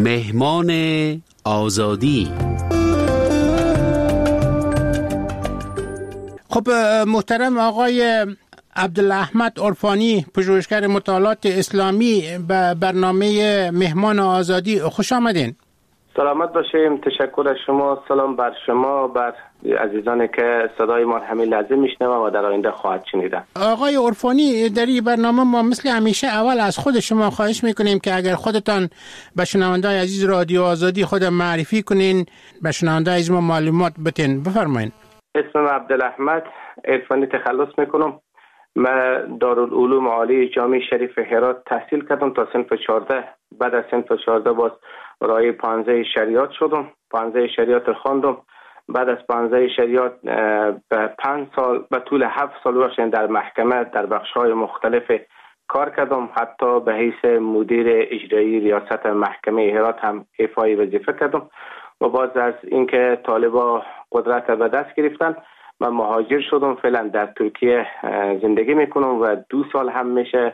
مهمان آزادی. خب محترم آقای عبدالاحمد عرفانی، پژوهشگر مطالعات اسلامی، به برنامه مهمان آزادی خوش آمدین. سلامت باشیم. تشکر از شما. سلام بر شما، بر عزیزانی که صدای ما همین لحظه میشنوند و در آینده خواهد شنیدن. آقای عرفانی، در این برنامه ما مثل همیشه اول از خود شما خواهش میکنیم که اگر خودتان به شنونده‌های عزیز رادیو آزادی خود معرفی کنین، به شنونده‌های عزیز ما معلومات بدین. بفرمایید. اسمم عبدالاحمد عرفانی، تخلص میکنم. من دارالعلوم عالی جامع شریف هرات تحصیل کردم تا صنف 14. بعد از صنف 14 باز رای 15 شریعت شدم. 15 شریعت خواندم. بعد از 15 شریعت به 5 سال به طول 7 سال در محکمه در بخش‌های مختلف کار کردم. حتی به حیث مدیر اجرایی ریاست محکمه هرات هم ایفای وظیفه کردم. و باز از اینکه طالبا قدرت به دست گرفتن، من مهاجر شدم. فعلا در ترکیه زندگی میکنم و 2 سال هم میشه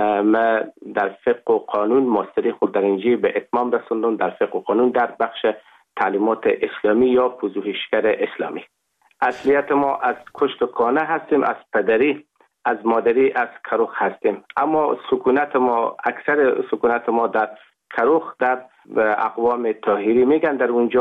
من در فقه و قانون ماستری خود در اینجا به اتمام رسوندم، در فقه و قانون در بخش تعلیمات اسلامی یا پژوهشگر اسلامی. اصلیت ما از کشت و کانه هستیم، از پدری، از مادری، از کروخ هستیم. اما سکونت ما، اکثر سکونت ما در کروخ، در اقوام طاهری میگن.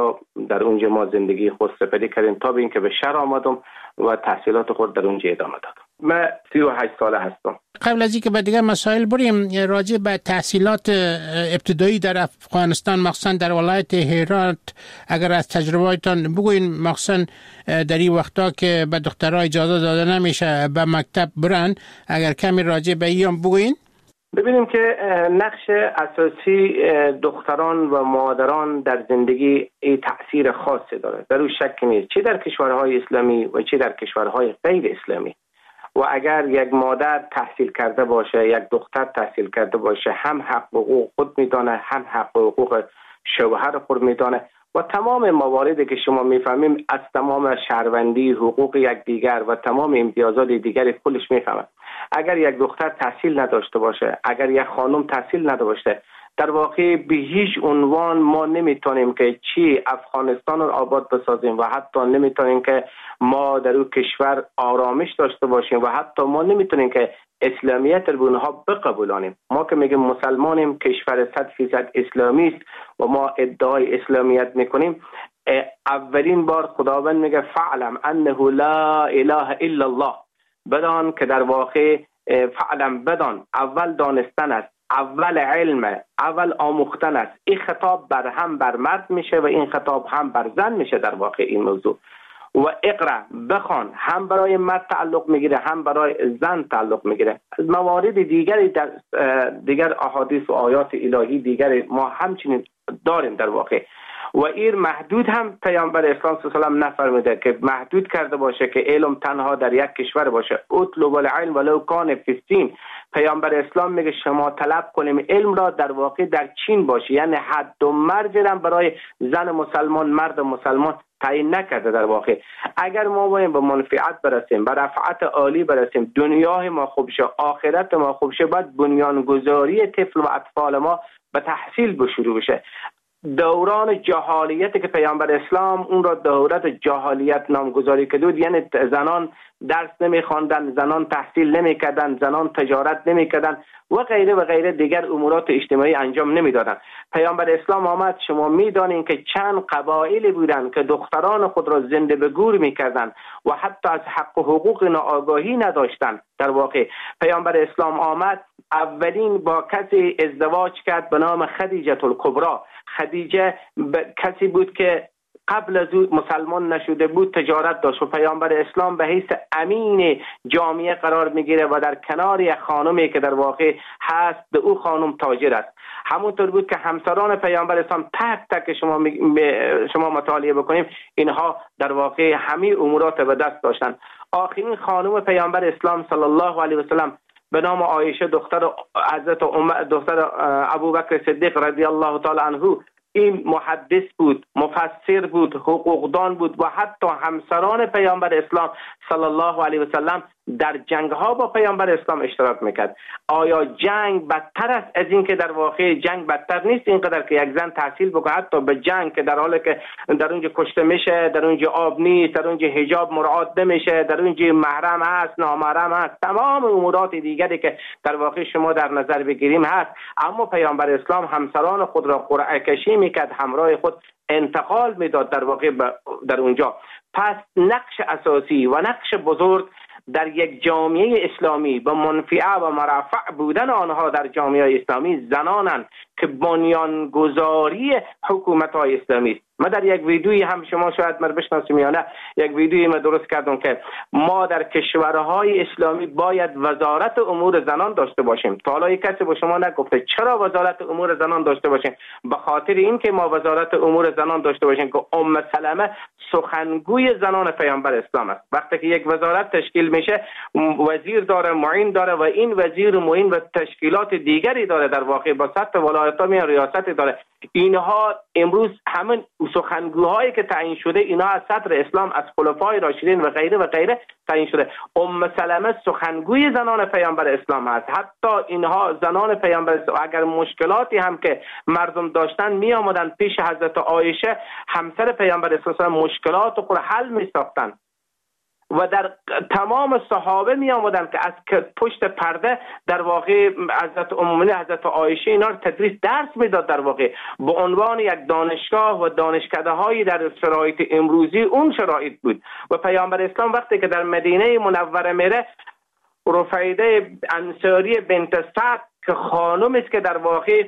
در اونجا ما زندگی خود سپری کردیم تا به اینکه به شهر آمدم و تحصیلات خود در اونجا ادامه دادم. من 38 ساله هستم. قبل از اینکه به دیگر مسائل بریم، راجع به تحصیلات ابتدایی در افغانستان، مخصوصا در ولایت هرات، اگر از تجربه‌تان بگوین، مخصوصا در این وقتا که به دخترها اجازه داده نمیشه به مکتب برن، اگر کمی راجع به این بگوین. ببینیم که نقش اساسی دختران و مادران در زندگی تأثیر خاصی داره، در اون شک نیست، چه در کشورهای اسلامی و چه در کشورهای غیر اسلامی. و اگر یک مادر تحصیل کرده باشه، یک دختر تحصیل کرده باشه، هم حق و حقوق خود میدانه، هم حق و حقوق شوهر خود میدانه و تمام مواردی که شما میفهمیم از تمام شهروندی، حقوق یک دیگر و تمام امتیازات دیگری خودش میفهمه. اگر یک دختر تحصیل نداشته باشه، اگر یک خانم تحصیل نداشته، در واقع به هیچ عنوان ما نمیتونیم که چی افغانستان رو آباد بسازیم و حتی نمیتونیم که ما در اون کشور آرامش داشته باشیم و حتی ما نمیتونیم که اسلامیت رو به اونها بقبولانیم. ما که میگیم مسلمانیم، کشور 100% اسلامی است و ما ادعای اسلامیت میکنیم، اولین بار خداوند میگه فعلم انه لا اله الا الله، بدان که در واقع فعلم، بدان، اول دانستن است، اول علم، اول آموختن است. این خطاب هم بر مرد میشه و این خطاب هم بر زن میشه. در واقع این موضوع و اقرا، بخوان، هم برای مرد تعلق میگیره هم برای زن تعلق میگیره. از موارد دیگری در دیگر احادیث و آیات الهی دیگری ما همچنین داریم در واقع. و این محدود هم پیامبر اسلام صلی الله علیه و آله نفرموده که محدود کرده باشه که علم تنها در یک کشور باشه. اطلب العلم ولو کان فی الصین. پیامبر اسلام میگه شما طلب کنیم علم را در واقع در چین باشه، یعنی حد و مرج هم برای زن مسلمان، مرد مسلمان تعیین نکرده. در واقع اگر ما باید به منفعت برسیم، به رفعت عالی برسیم، دنیای ما خوب شه، آخرت ما خوب شه، باید بنیانگذاری طفل و اطفال ما به تحصیل شروع بشه. دوران جهالیت که پیامبر اسلام اون را دورت جهالیت نامگذاری کرد، یعنی زنان درس نمیخواندن، زنان تحصیل نمیکردن، زنان تجارت نمیکردن و غیره و غیره دیگر امورات اجتماعی انجام نمیدادن. پیامبر اسلام آمد، شما میدانین که چند قبایلی بودن که دختران خود را زنده به گور میکردن و حتی از حق و حقوق آگاهی نداشتن. در واقع پیامبر اسلام آمد، اولین با کسی ازدواج کرد به نام خدیجه الکبری. خدیجه کسی بود که قبل از او مسلمان نشده بود، تجارت داشت و پیامبر اسلام به حیث امین جامعه قرار میگیره و در کنار یک خانمی که در واقع هست به او خانم تاجر است. همونطور بود که همسران پیامبر اسلام تک تک شما مطالعه بکنیم، اینها در واقع همه امورات به دست داشتن. آخرین خانم پیامبر اسلام صلی الله علیه و سلم به نام عایشه دختر حضرت دختر ابوبکر صدیق رضی الله تعالی عنه این محدث بود، مفسر بود، حقوقدان بود و حتی همسران پیامبر اسلام صلی الله علیه و سلم در جنگ ها با پیامبر اسلام اشتراک میکرد. آیا جنگ بدتر است از این که در واقع جنگ بدتر نیست اینقدر که یک زن تحصیل بکنه حتی به جنگ که در حالی که در اونجا کشته میشه، در اونجا آب نیست، در اونجا حجاب مراعات نمیشه، در اونجا محرم هست، نامحرم هست، تمام امورات دیگری که در واقع شما در نظر بگیریم هست، اما پیامبر اسلام همسران خود را قرعه کشی میکرد، همراه خود انتقال میداد در واقع در اونجا. پس نقش اساسی و نقش بزرگ در یک جامعه اسلامی و منفعه و مرفع بودن آنها در جامعه اسلامی زنانند که بنیانگذاری حکومت‌های اسلامی است. من در یک ویدیویی هم شما شاید من بشناسیم یا نه، یک ویدیویی من درست کردم که ما در کشورهای اسلامی باید وزارت امور زنان داشته باشیم. تا حالا کسی با شما نگفته چرا وزارت امور زنان داشته باشیم؟ به خاطر اینکه ما وزارت امور زنان داشته باشیم که سلمه سخنگوی زنان پیامبر اسلام است. وقتی که یک وزارت تشکیل میشه وزیر داره، معین داره و این وزیر و معین و تشکیلات دیگری داره، در واقع با سطح ولایت‌ها می ریاست داره. اینها امروز همین سخنگوهایی که تعیین شده اینها از صدر اسلام، از خلفای راشدین و غیره تعیین شده. سلمه سخنگوی زنان پیامبر اسلام هست. حتی اینها زنان پیامبر اسلام اگر مشکلاتی هم که مردم داشتن می آمدن پیش حضرت عایشه همسر پیامبر اسلام مشکلات خود حل می ساختن و در تمام صحابه می آمدن که از پشت پرده در واقع حضرت عایشه اینا رو تدریس درس میداد، در واقع به عنوان یک دانشگاه و دانشکده هایی در شرایط امروزی اون شرایط بود. و پیامبر اسلام وقتی که در مدینه منوره میره، رفیده انصاری بنت سعد که خانم است که در واقع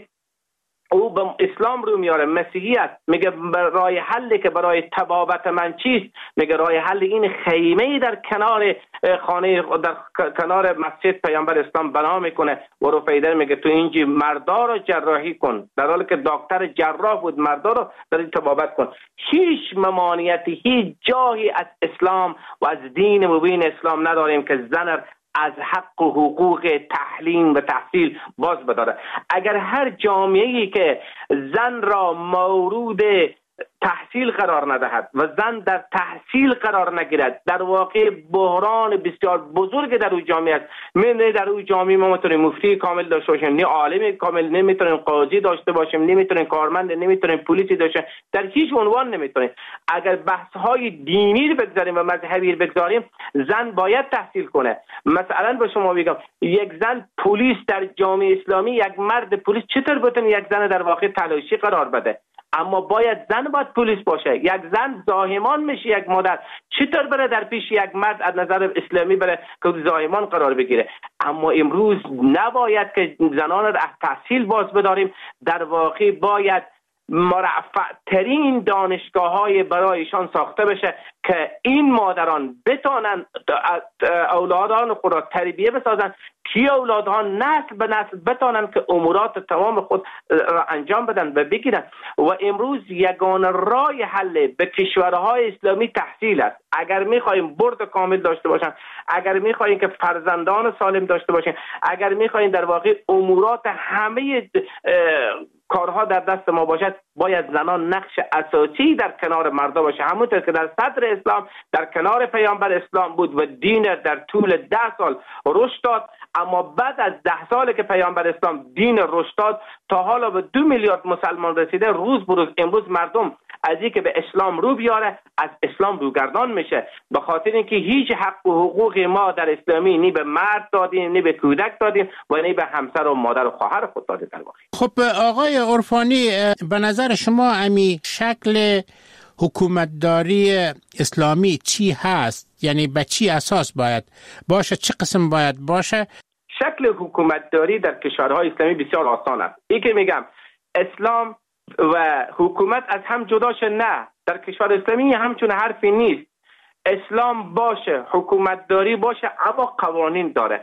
او به اسلام رو میاره، مسیحیت، میگه راه حلی که برای تبابت من چیست؟ میگه راه حل این خیمه در کنار خانه در کنار مسجد پیامبر اسلام بنا میکنه و رفیده میگه تو اینجا مردا رو جراحی کن، در حالی که دکتر جراح بود، مردا رو در تبابت کن. هیچ ممانعتی، هیچ جایی از اسلام و از دین مبین اسلام نداریم که زن از حق و حقوق تعلیم و تحصیل باز بداره. اگر هر جامعه‌ای که زن را مورود تحصیل قرار ندهد و زن در تحصیل قرار نگیرد، در واقع بحران بسیار بزرگ در اون جامعه است. نه در اون جامعه ما میتونیم مفتی کامل داشته باشیم، نه عالم کامل، نمیتونیم قاضی داشته باشیم، نمیتونیم کارمند، نمیتونیم پلیسی داشته، در هیچ عنوان نمیتونیم. اگر بحث های دینی رو بگذاریم و مذهبی رو بگذاریم، زن باید تحصیل کنه. مثلا به شما میگم یک زن پلیس در جامعه اسلامی، یک مرد پلیس چطور بتونه یک زن در واقع تلاشی قرار بده؟ اما زن باید پلیس باشه. یک زن زاهمان میشه، یک مادر چطور بره در پیش یک مرد از نظر اسلامی بره که زاهمان قرار بگیره؟ اما امروز نباید که زنان را از تحصیل باز بداریم، در واقع باید مرفع ترین دانشگاه های برایشان ساخته بشه که این مادران بتانند اولادان خود را تربیه بسازند که اولادها نسل به نسل بتانند که امورات تمام خود را انجام بدن و بگیرن. و امروز یگانه راه حل به کشورهای اسلامی تحصیل است. اگر میخواهیم برد کامل داشته باشن، اگر میخواهیم که فرزندان سالم داشته باشیم، اگر میخواهیم در واقع امورات همه کارها در دست ما باشد، باید زنان نقش اساسی در کنار مردا باشه، همونطور که در صدر اسلام در کنار پیامبر اسلام بود و دین در طول 10 سال رشد داد. اما بعد از 10 سال که پیامبر اسلام دین رشد داد تا حالا به 2 میلیارد مسلمان رسیده. روز بروز امروز مردم از اینکه به اسلام رو بیاره از اسلام روگردان میشه، به خاطر اینکه هیچ حق و حقوق ما در اسلامی نی به مرد دادیم، نی به کودک دادیم و نی به همسر و مادر و خواهر خود دادیم. در واقع خب آقای عرفانی، به نظر شما امی شکل حکومتداری اسلامی چی هست؟ یعنی به چی اساس باید باشه؟ چه قسم باید باشه؟ شکل حکومتداری در کشورهای اسلامی بسیار آسان است. این که میگم اسلام و حکومت از هم جداشه، نه، در کشور اسلامی همچون حرفی نیست. اسلام باشه، حکومتداری باشه، اما قوانین داره.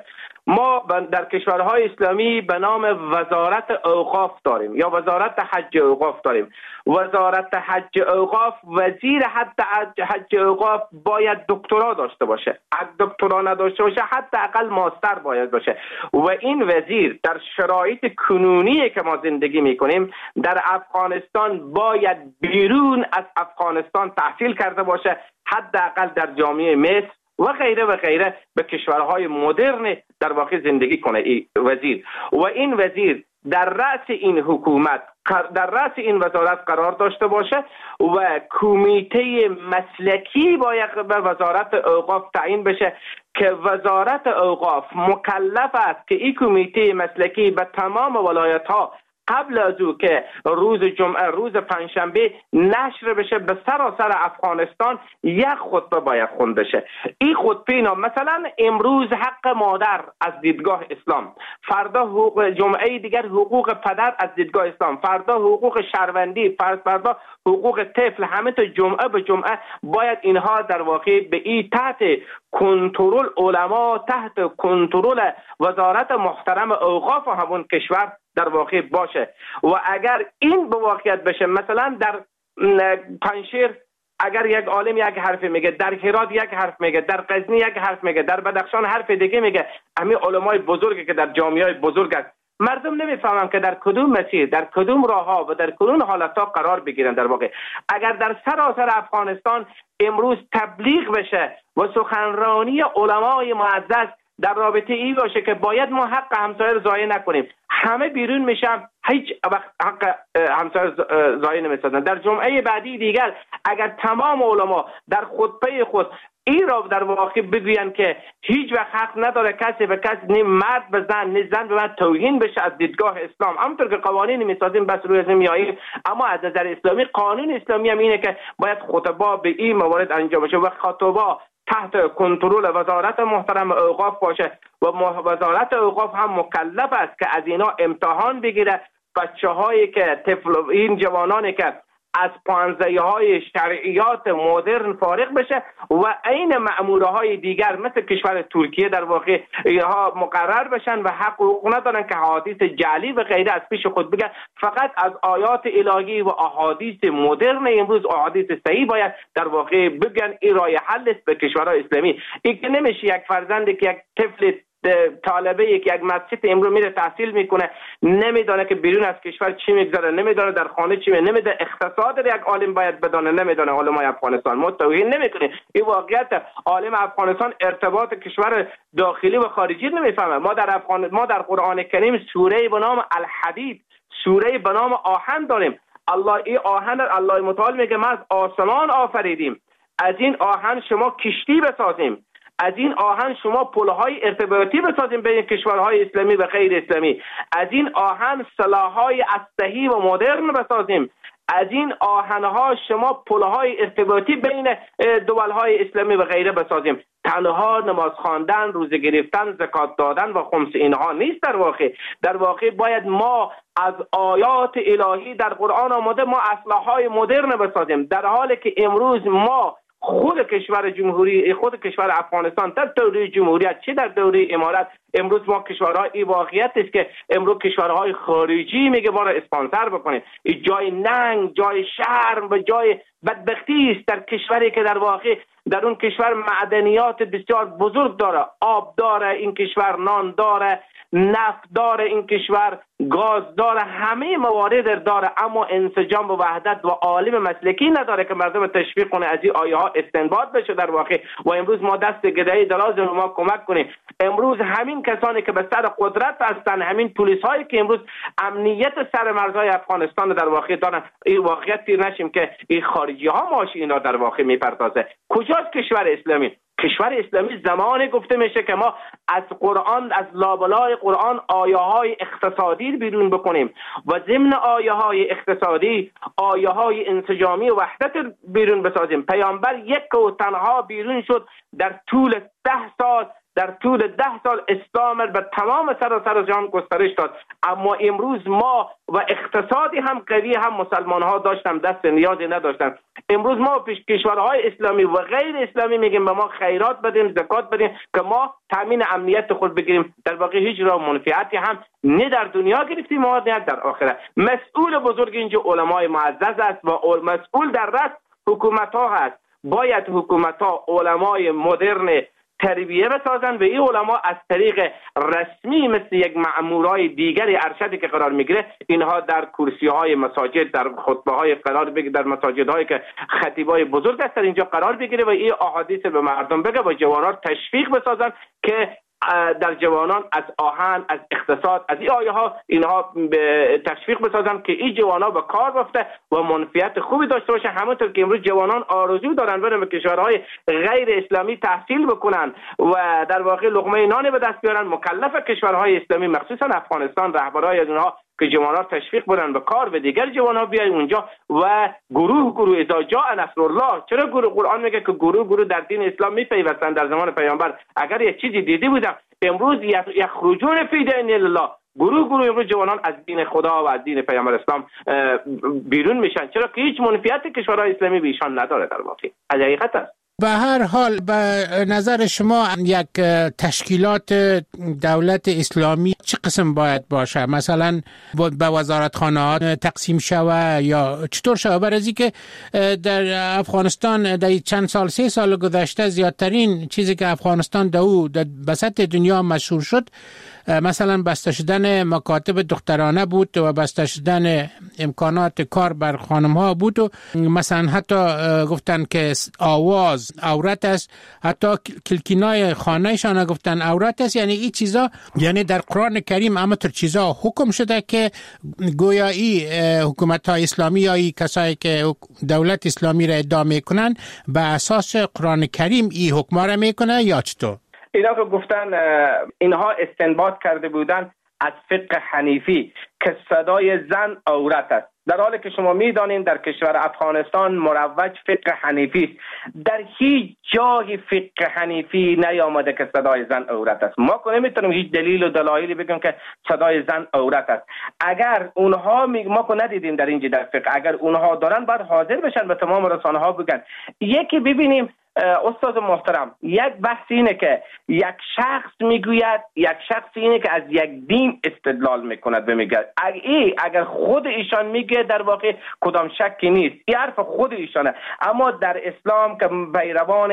ما در کشورهای اسلامی به نام وزارت اوقاف داریم یا وزارت حج اوقاف داریم. وزارت حج اوقاف، وزیر حج اوقاف باید دکترا داشته باشه. اگه دکترا نداشته باشه حداقل ماستر باید باشه. و این وزیر در شرایط کنونی که ما زندگی میکنیم در افغانستان باید بیرون از افغانستان تحصیل کرده باشه، حداقل در جامعه مصر و غیره و غیره به کشورهای مدرن در واقع زندگی کنه این وزیر. و این وزیر در رأس این حکومت، در رأس این وزارت قرار داشته باشه و کمیته مسلکی باید به وزارت اوقاف تعیین بشه که وزارت اوقاف مکلف است که این کمیته مسلکی به تمام ولایت ها قبل از او که روز جمعه، روز پنجشنبه نشر بشه به سراسر افغانستان یک خطبه باید خونده شه. این خطبه اینا مثلا امروز حق مادر از دیدگاه اسلام، فردا حقوق جمعه دیگر حقوق پدر از دیدگاه اسلام، فردا حقوق شهروندی، فردا حقوق طفل، همه تا جمعه به جمعه باید اینها در واقع به این تحت کنترل علما، تحت کنترل وزارت محترم اوقاف و همون کشور در واقع باشه. و اگر این به واقعیت بشه، مثلا در پنجشیر اگر یک عالم یک حرف میگه، در هرات یک حرف میگه، در غزنی یک حرف میگه، در بدخشان حرف دیگه میگه، همین علمای بزرگی که در جامعه بزرگ است، مردم نمیفهمن که در کدوم مسیر، در کدوم راه ها و در کدوم حالت ها قرار بگیرن. در واقع اگر در سراسر افغانستان امروز تبلیغ بشه و سخنرانی علمای معزز در رابطه ای باشه که باید ما حق همسایه رو ضایع نکنیم، همه بیرون میشن، هیچ وقت حق همسایه ضایع نمیسازن. در جمعه بعدی دیگر اگر تمام علما در خطبه خود این را در واقع بگوین که هیچ وقت حق نداره کسی به کسی، نه مرد به زن نه زن به مرد توهین بشه از دیدگاه اسلام، همونطور که قوانین میسازیم بس روی از میاییم، اما از نظر اسلامی قانون اسلامی هم اینه که باید خطبه به این موارد انجام بشه و خطبه تحت کنترل وزارت محترم اوقاف باشه و وزارت اوقاف هم مکلف است که از اینا امتحان بگیره. بچه‌هایی که این جوانانی که از پانزه‌های شرعیات مدرن فارغ بشه و این مأمورهای دیگر مثل کشور ترکیه در واقع اینها مقرر بشن و حقوق ندارن که حدیث جعلی و غیره از پیش خود بگن، فقط از آیات الهی و احادیث مدرن امروز، احادیث صحیح باید در واقع بگن. این راه حل است به کشورهای اسلامی. این که نمیشه یک فرزندی که یک طفل طالبه که یک مسجد امروز میره تحصیل میکنه نمیدونه که بیرون از کشور چی میگذره، نمیدونه در خانه چی نمیدونه، اقتصاد یک عالم باید بدونه نمیدونه. علمای افغانستان ما توهین نمیکنیم، این واقعیت. عالم افغانستان ارتباط کشور داخلی و خارجی نمیفهمه. ما در قرآن کریم سوره به نام الحدید، سوره به نام آهن داریم. این آهن الله متعال میگه ما از آسمان آفریدیم، از این آهن شما کشتی بسازیم، از این آهن شما پلهای ارتباطی بسازیم بین کشورهای اسلامی و غیر اسلامی، از این آهن سلاح‌های اسلحه‌ای و مدرن بسازیم، از این آهن‌ها شما پلهای ارتباطی بین دولهای اسلامی و غیره بسازیم. تنها نماز خواندن، روزه گرفتن، زکات دادن و خمس اینها نیست. در واقع باید ما از آیات الهی در قرآن آمده ما اسلحه‌های مدرن بسازیم، در حالی که امروز ما خود کشور افغانستان در دوره جمهوریت چه در دوره امارت، امروز ما کشورهای این واقعیت است که امروز کشورهای خارجی میگه ما را اسپانسر بکنید. این جای ننگ، جای شرم و جای بدبختی است در کشوری که در واقع در اون کشور معدنیات بسیار بزرگ داره، آب داره این کشور، نان داره، نفت داره این کشور، گاز داره، همه موارد داره، اما انسجام و وحدت و عالم مسلکی نداره که مردم تشویق کنه از این آیه ها استنباط بشه در واقع. و امروز ما دست گدایی دراز ما کمک کنیم. امروز همین کسانی که به سر قدرت هستن، همین پلیس هایی که امروز امنیت سر مرزهای افغانستان در واقع دارن، این واقعیت دیر نشیم که این خارجی ها ماشی اینا در واقع میپردازه. کجاست کشور اسلامی؟ کشور اسلامی زمانی گفته میشه که ما از قرآن، از لابلای قرآن آیه های اقتصادی بیرون بکنیم و ضمن آیه های اقتصادی آیه های انسجامی و وحدت بیرون بسازیم. پیامبر یک و تنها بیرون شد در طول 10 سال، در طول 10 سال اسلام به تمام سراسر جهان گسترش داد. اما امروز ما و اقتصادی هم قوی هم مسلمان ها داشتن دست نیازی نداشتن. امروز ما کشورهای اسلامی و غیر اسلامی میگیم به ما خیرات بدیم، زکات بدیم که ما تامین امنیت خود بگیریم، در واقع هیچ راه منفعتی هم نه در دنیا گرفتیم و نه در آخرت. مسئول بزرگ اینجا علمای معزز است و مسئول در رأس حکومت ها هست. باید حکومت ها علمای مدرن تربیه بسازن و این علما از طریق رسمی مثل یک مأمورای دیگری ارشدی که قرار میگیره، اینها در کرسی های مساجد، در خطبه های قرار بگیره، در مساجد هایی که خطیبای بزرگ هستن اینجا قرار بگیره و این احادیث به مردم بگه و جوانان تشویق بسازن که در جوانان از آهن، از اقتصاد، از این آیه ها اینها به تشویق بسازن که این جوانان به کار بفته و منفعت خوبی داشته باشه. همونطور که امروز جوانان آرزو دارن برن به کشورهای غیر اسلامی تحصیل بکنن و در واقع لقمه نان به دست بیارن، مکلف کشورهای اسلامی مخصوصا افغانستان رهبرای از اونها که جوانان تشویق بدن به کار و دیگر جوانان بیاین اونجا و گروه اذا جاء نصر الله. چرا قرآن میگه که گروه در دین اسلام میپیوستن در زمان پیامبر؟ اگر یک چیزی دیدی بودم امروز یخرجون فی دین الله، گروه امروز جوانان از دین خدا و از دین پیامبر اسلام بیرون میشن. چرا که هیچ منفعت کشورهای اسلامی به ایشان نداره. در واقع حقیقت است. به هر حال به نظر شما یک تشکیلات دولت اسلامی چه قسم باید باشه؟ مثلا به وزارتخانه‌ها تقسیم شوه یا چطور شوه؟ برای اینکه در افغانستان در چند سال 3 سال گذشته زیادترین چیزی که افغانستان در بسط دنیا مشهور شد مثلا بسته شدن مکاتب دخترانه بود و بسته شدن امکانات کار بر خانم ها بود و مثلا حتی گفتن که آواز عورت است، حتی کلکینای خانهشان گفتن عورت است. یعنی این چیزا، یعنی در قرآن کریم همینطور چیزا حکم شده که گویا حکومت های اسلامی یا کسایی که دولت اسلامی را ادعا میکنن به اساس قرآن کریم این حکم را میکنه یا چطور؟ اینا که گفتن اینها استنباط کرده بودن از فقه حنیفی که صدای زن عورت است، در حالی که شما میدانید در کشور افغانستان مروج فقه حنیفی است. در هیچ جای فقه حنیفی نیامده که صدای زن عورت است. ما که نمیتونیم هیچ دلیل و دلایلی بگیم که صدای زن عورت است. اگر اونها ما که ندیدیم در اینجا در فقه، اگر اونها دارن باید حاضر بشن به تمام رسانه ها بگن. یکی ببینیم استاد محترم، یک بحث اینه که یک شخص میگوید، یک شخص اینه که از یک دین استدلال میکند و میگه اگر خود ایشان میگه در واقع کدام شکی نیست، این حرف خود ایشانه. اما در اسلام که پیروان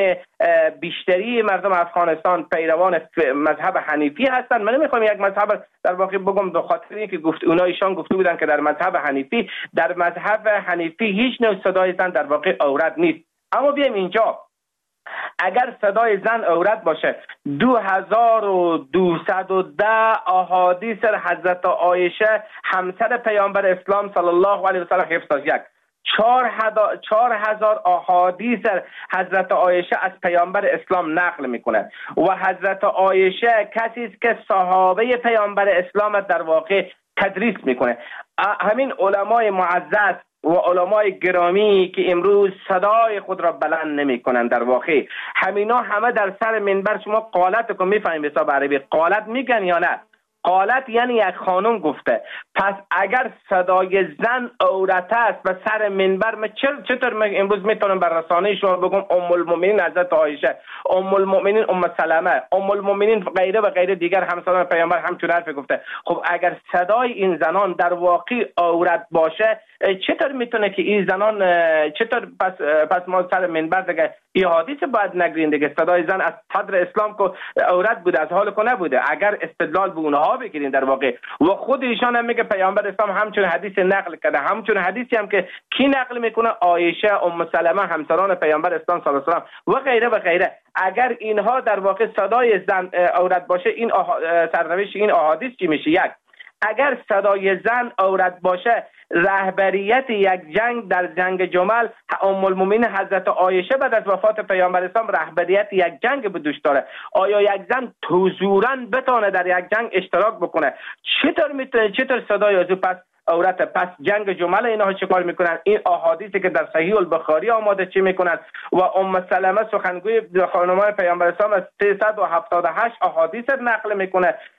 بیشتری مردم افغانستان پیروان مذهب حنیفی هستن، من نمیخوام یک مذهب در واقع بگم به خاطر اینکه ایشان گفته بودن که در مذهب حنیفی هیچ نوع صدای زن در واقع عورت نیست. اما بیایم اینجا، اگر صدای زن عورت باشه، 2210 احادیث حضرت عایشه همسر پیامبر اسلام صلی الله علیه و سلم حفظ است. 4000 احادیث حضرت عایشه از پیامبر اسلام نقل میکنه و حضرت عایشه کسی است که صحابه پیامبر اسلام در واقع تدریس میکنه. همین علمای معزز و علمای گرامی که امروز صدای خود را بلند نمی کنند، در واقع همینا همه در سر منبر، شما قالت رو میفهمید حساب عربی قالت میگن یا نه؟ قالت یعنی یک خانم گفته. پس اگر صدای زن عورت است و سر منبر، من چطور امروز میتونم بر رسانه شما بگم ام المؤمنین حضرت عایشه، ام المؤمنین ام سلمه، ام المؤمنین غیره و غیره دیگر همسران پیامبر همچون حرف گفته. خب اگر صدای این زنان در واقع عورت باشه، چطور میتونه که این زنان چطور پس ما سر منبر دیگه این حدیث باید نگرین دیگه؟ صدای زن از صدر اسلام که عورت بوده، از حال که نبوده. اگر استدلال به اونها بگیرین در واقع، و خود ایشان هم میگه پیامبر اسلام همچون حدیث نقل کرده، همچون حدیثی هم که کی نقل میکنه؟ عایشه، ام سلمه همسران پیامبر اسلام صلی الله علیه و آله و غیره و غیره. اگر اینها در واقع صدای زن عورت باشه، این سرنوشت این احادیث چی میشه؟ یک، اگر صدای زن عورت باشه، رهبریت یک جنگ در جنگ جمل ام المؤمنین حضرت عایشه بعد از وفات پیامبر اسلام رهبریت یک جنگ به دوش داره. آیا یک زن حضوراً بتونه در یک جنگ اشتراک بکنه؟ چطور میتونه؟ چطور صدای از پس عورت؟ پس جنگ جمل اینها چه کار میکنن؟ این احادیثی که در صحیح البخاری آماده چی میکنن؟ و ام سلمه سخنگوی خانمان پیامبر اسلام از 378 احادیث نقل میکنه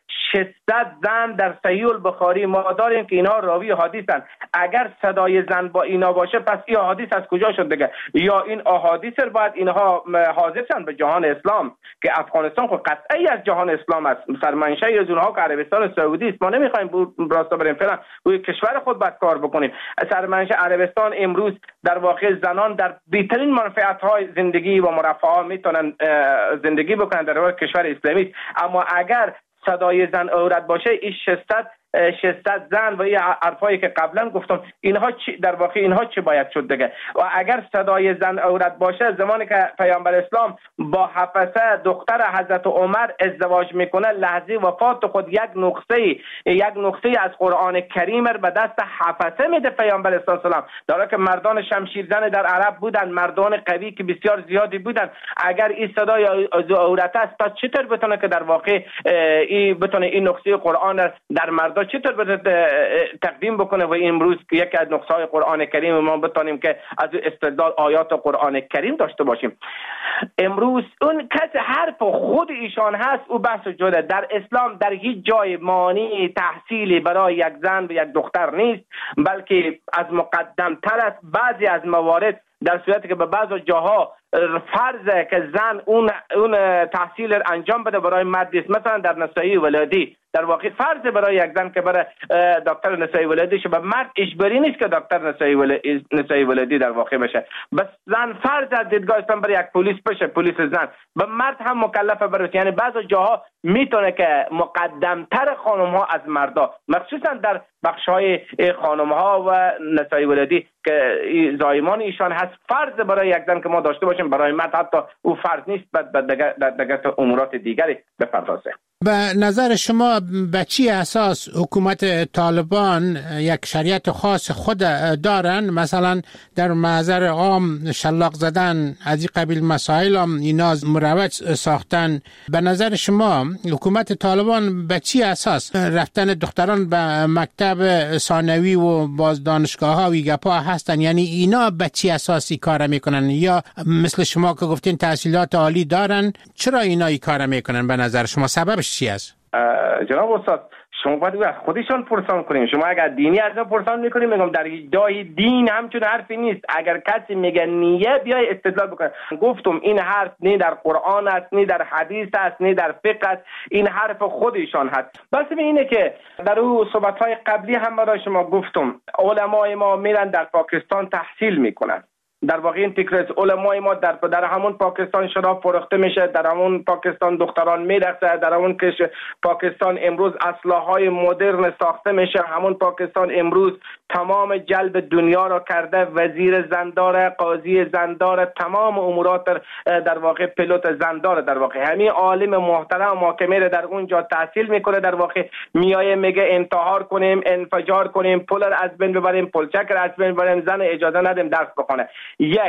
600 زن در صحیح البخاری ما داریم که اینها راوی حدیثن. اگر صدای زن با اینا باشه پس این حدیث از کجا شد دیگه؟ یا این احادیث باید اینها حاضرشن به جهان اسلام که افغانستان خود قطعی از جهان اسلام است. سرمنشأ از اونها که عربستان سعودی است. ما نمیخوایم راستا بریم فعلا روی کشور خود باید کار بکنیم. سرمنشأ عربستان امروز در واقع زنان در بهترین منفعت‌های زندگی و مرفعات میتونن زندگی بکنن در کشور اسلامی. اما اگر صدای زن عورت باشه این 600 زن و این حرفایی که قبلا گفتم اینها در واقع اینها چه باید شد دیگه؟ و اگر صدای زن عورت باشه زمانی که پیامبر اسلام با حفصه دختر حضرت عمر ازدواج میکنه لحظه وفات خود یک نقطه از قرآن کریم به دست حفصه میده پیامبر اسلام در که مردان شمشیرزن در عرب بودن، مردان قوی که بسیار زیادی بودن. اگر این صدای عورت است تا چطور بتونه که در واقع بتونه این نقطه قرآن در مردان چطور تقدیم بکنه و امروز یکی از نقطه‌های قرآن کریم ما بتونیم که از استدلال آیات قرآن کریم داشته باشیم. امروز اون کس حرف خود ایشان هست او بحث جدا. در اسلام در هیچ جای مانع تحصیلی برای یک زن و یک دختر نیست، بلکه از مقدم تر است. بعضی از موارد در صورتی که به بعض جاها فرضه که زن اون تحصیل انجام بده برای مرد است. مثلا در نسایی ولادی در واقع فرض برای یک زن که برای دکتر نسایی ولادی شه، به مرد اجباری نیست که دکتر نسایی ولادی در واقع بشه. بس زن فرض از دیدگاه اسلام برای یک پلیس بشه، پلیس زن. به مرد هم مکلفه برای، یعنی بعض جاها میتونه که مقدمتر خانم ها از مردا، مخصوصا در بخش های خانم ها و نسایی ولادی که زایمان ایشان هست، فرض برای یک زن که ما داشته باشیم، برای مرد حتی او فرض نیست در امورات دیگری بپردازه. به نظر شما به چی اساس حکومت طالبان یک شریعت خاص خود دارن؟ مثلا در محضر عام شلاق زدن از این قبیل مسائل هم اینا مروج ساختن. به نظر شما حکومت طالبان به چی اساس رفتن دختران به مکتب ثانوی و باز دانشگاه ها و گپا هستن؟ یعنی اینا به چی اساسی کار میکنن؟ یا مثل شما که گفتین تحصیلات عالی دارن، چرا اینا این کار میکنن به نظر شما؟ سببش چی است؟ جناب استاد شما باید از خودشان پرسان کنیم. شما اگر دینی از پرسان میکنیم، میگم در جای دین همچون حرفی نیست. اگر کسی میگه نیه بیای استدلال بکنه. گفتم این حرف نه در قرآن است، نه در حدیث است، نه در فقه است. این حرف خودشان هست. بس اینه که در اون صحبت‌های قبلی هم برای شما گفتم علمای ما میرن در پاکستان تحصیل میکنن. در واقع این تکرار علمای ما در همون پاکستان شراب فروخته میشه، در همون پاکستان دختران میرقصه، در همون پاکستان امروز اسلحه‌های مدرن ساخته میشه، همون پاکستان امروز تمام جلب دنیا را کرده، وزیر زندار، قاضی زندار، تمام امورات در واقع پیلوت زندار. در واقع همین عالم محترم محکمه را در اونجا تحصیل میکنه. در واقع میایه میگه انتحار کنیم، انفجار کنیم، پول از بین ببریم، پلچک از بین ببریم، زن اجازه ندیم درس بخونه. یک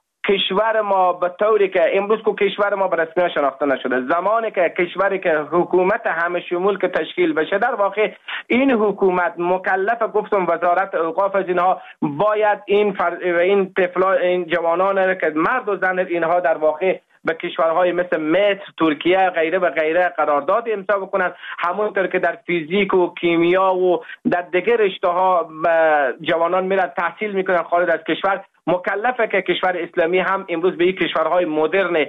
کشور ما به طوری که امروز که کشور ما به رسمیت شناخته نشده، زمانی که کشوری که حکومت همه شمول که تشکیل بشه، در واقع این حکومت مکلف، گفتم وزارت اوقاف از اینها باید این طفلا، این جوانان که مرد و زن اینها در واقع به کشورهای مثل مصر، ترکیه غیره و غیره قرارداد امضا بکنن. همونطور که در فیزیک و کیمیا و در دیگر رشته‌ها جوانان میرن تحصیل میکنن خارج از کشور، مکلفه که کشور اسلامی هم امروز به این کشورهای مدرن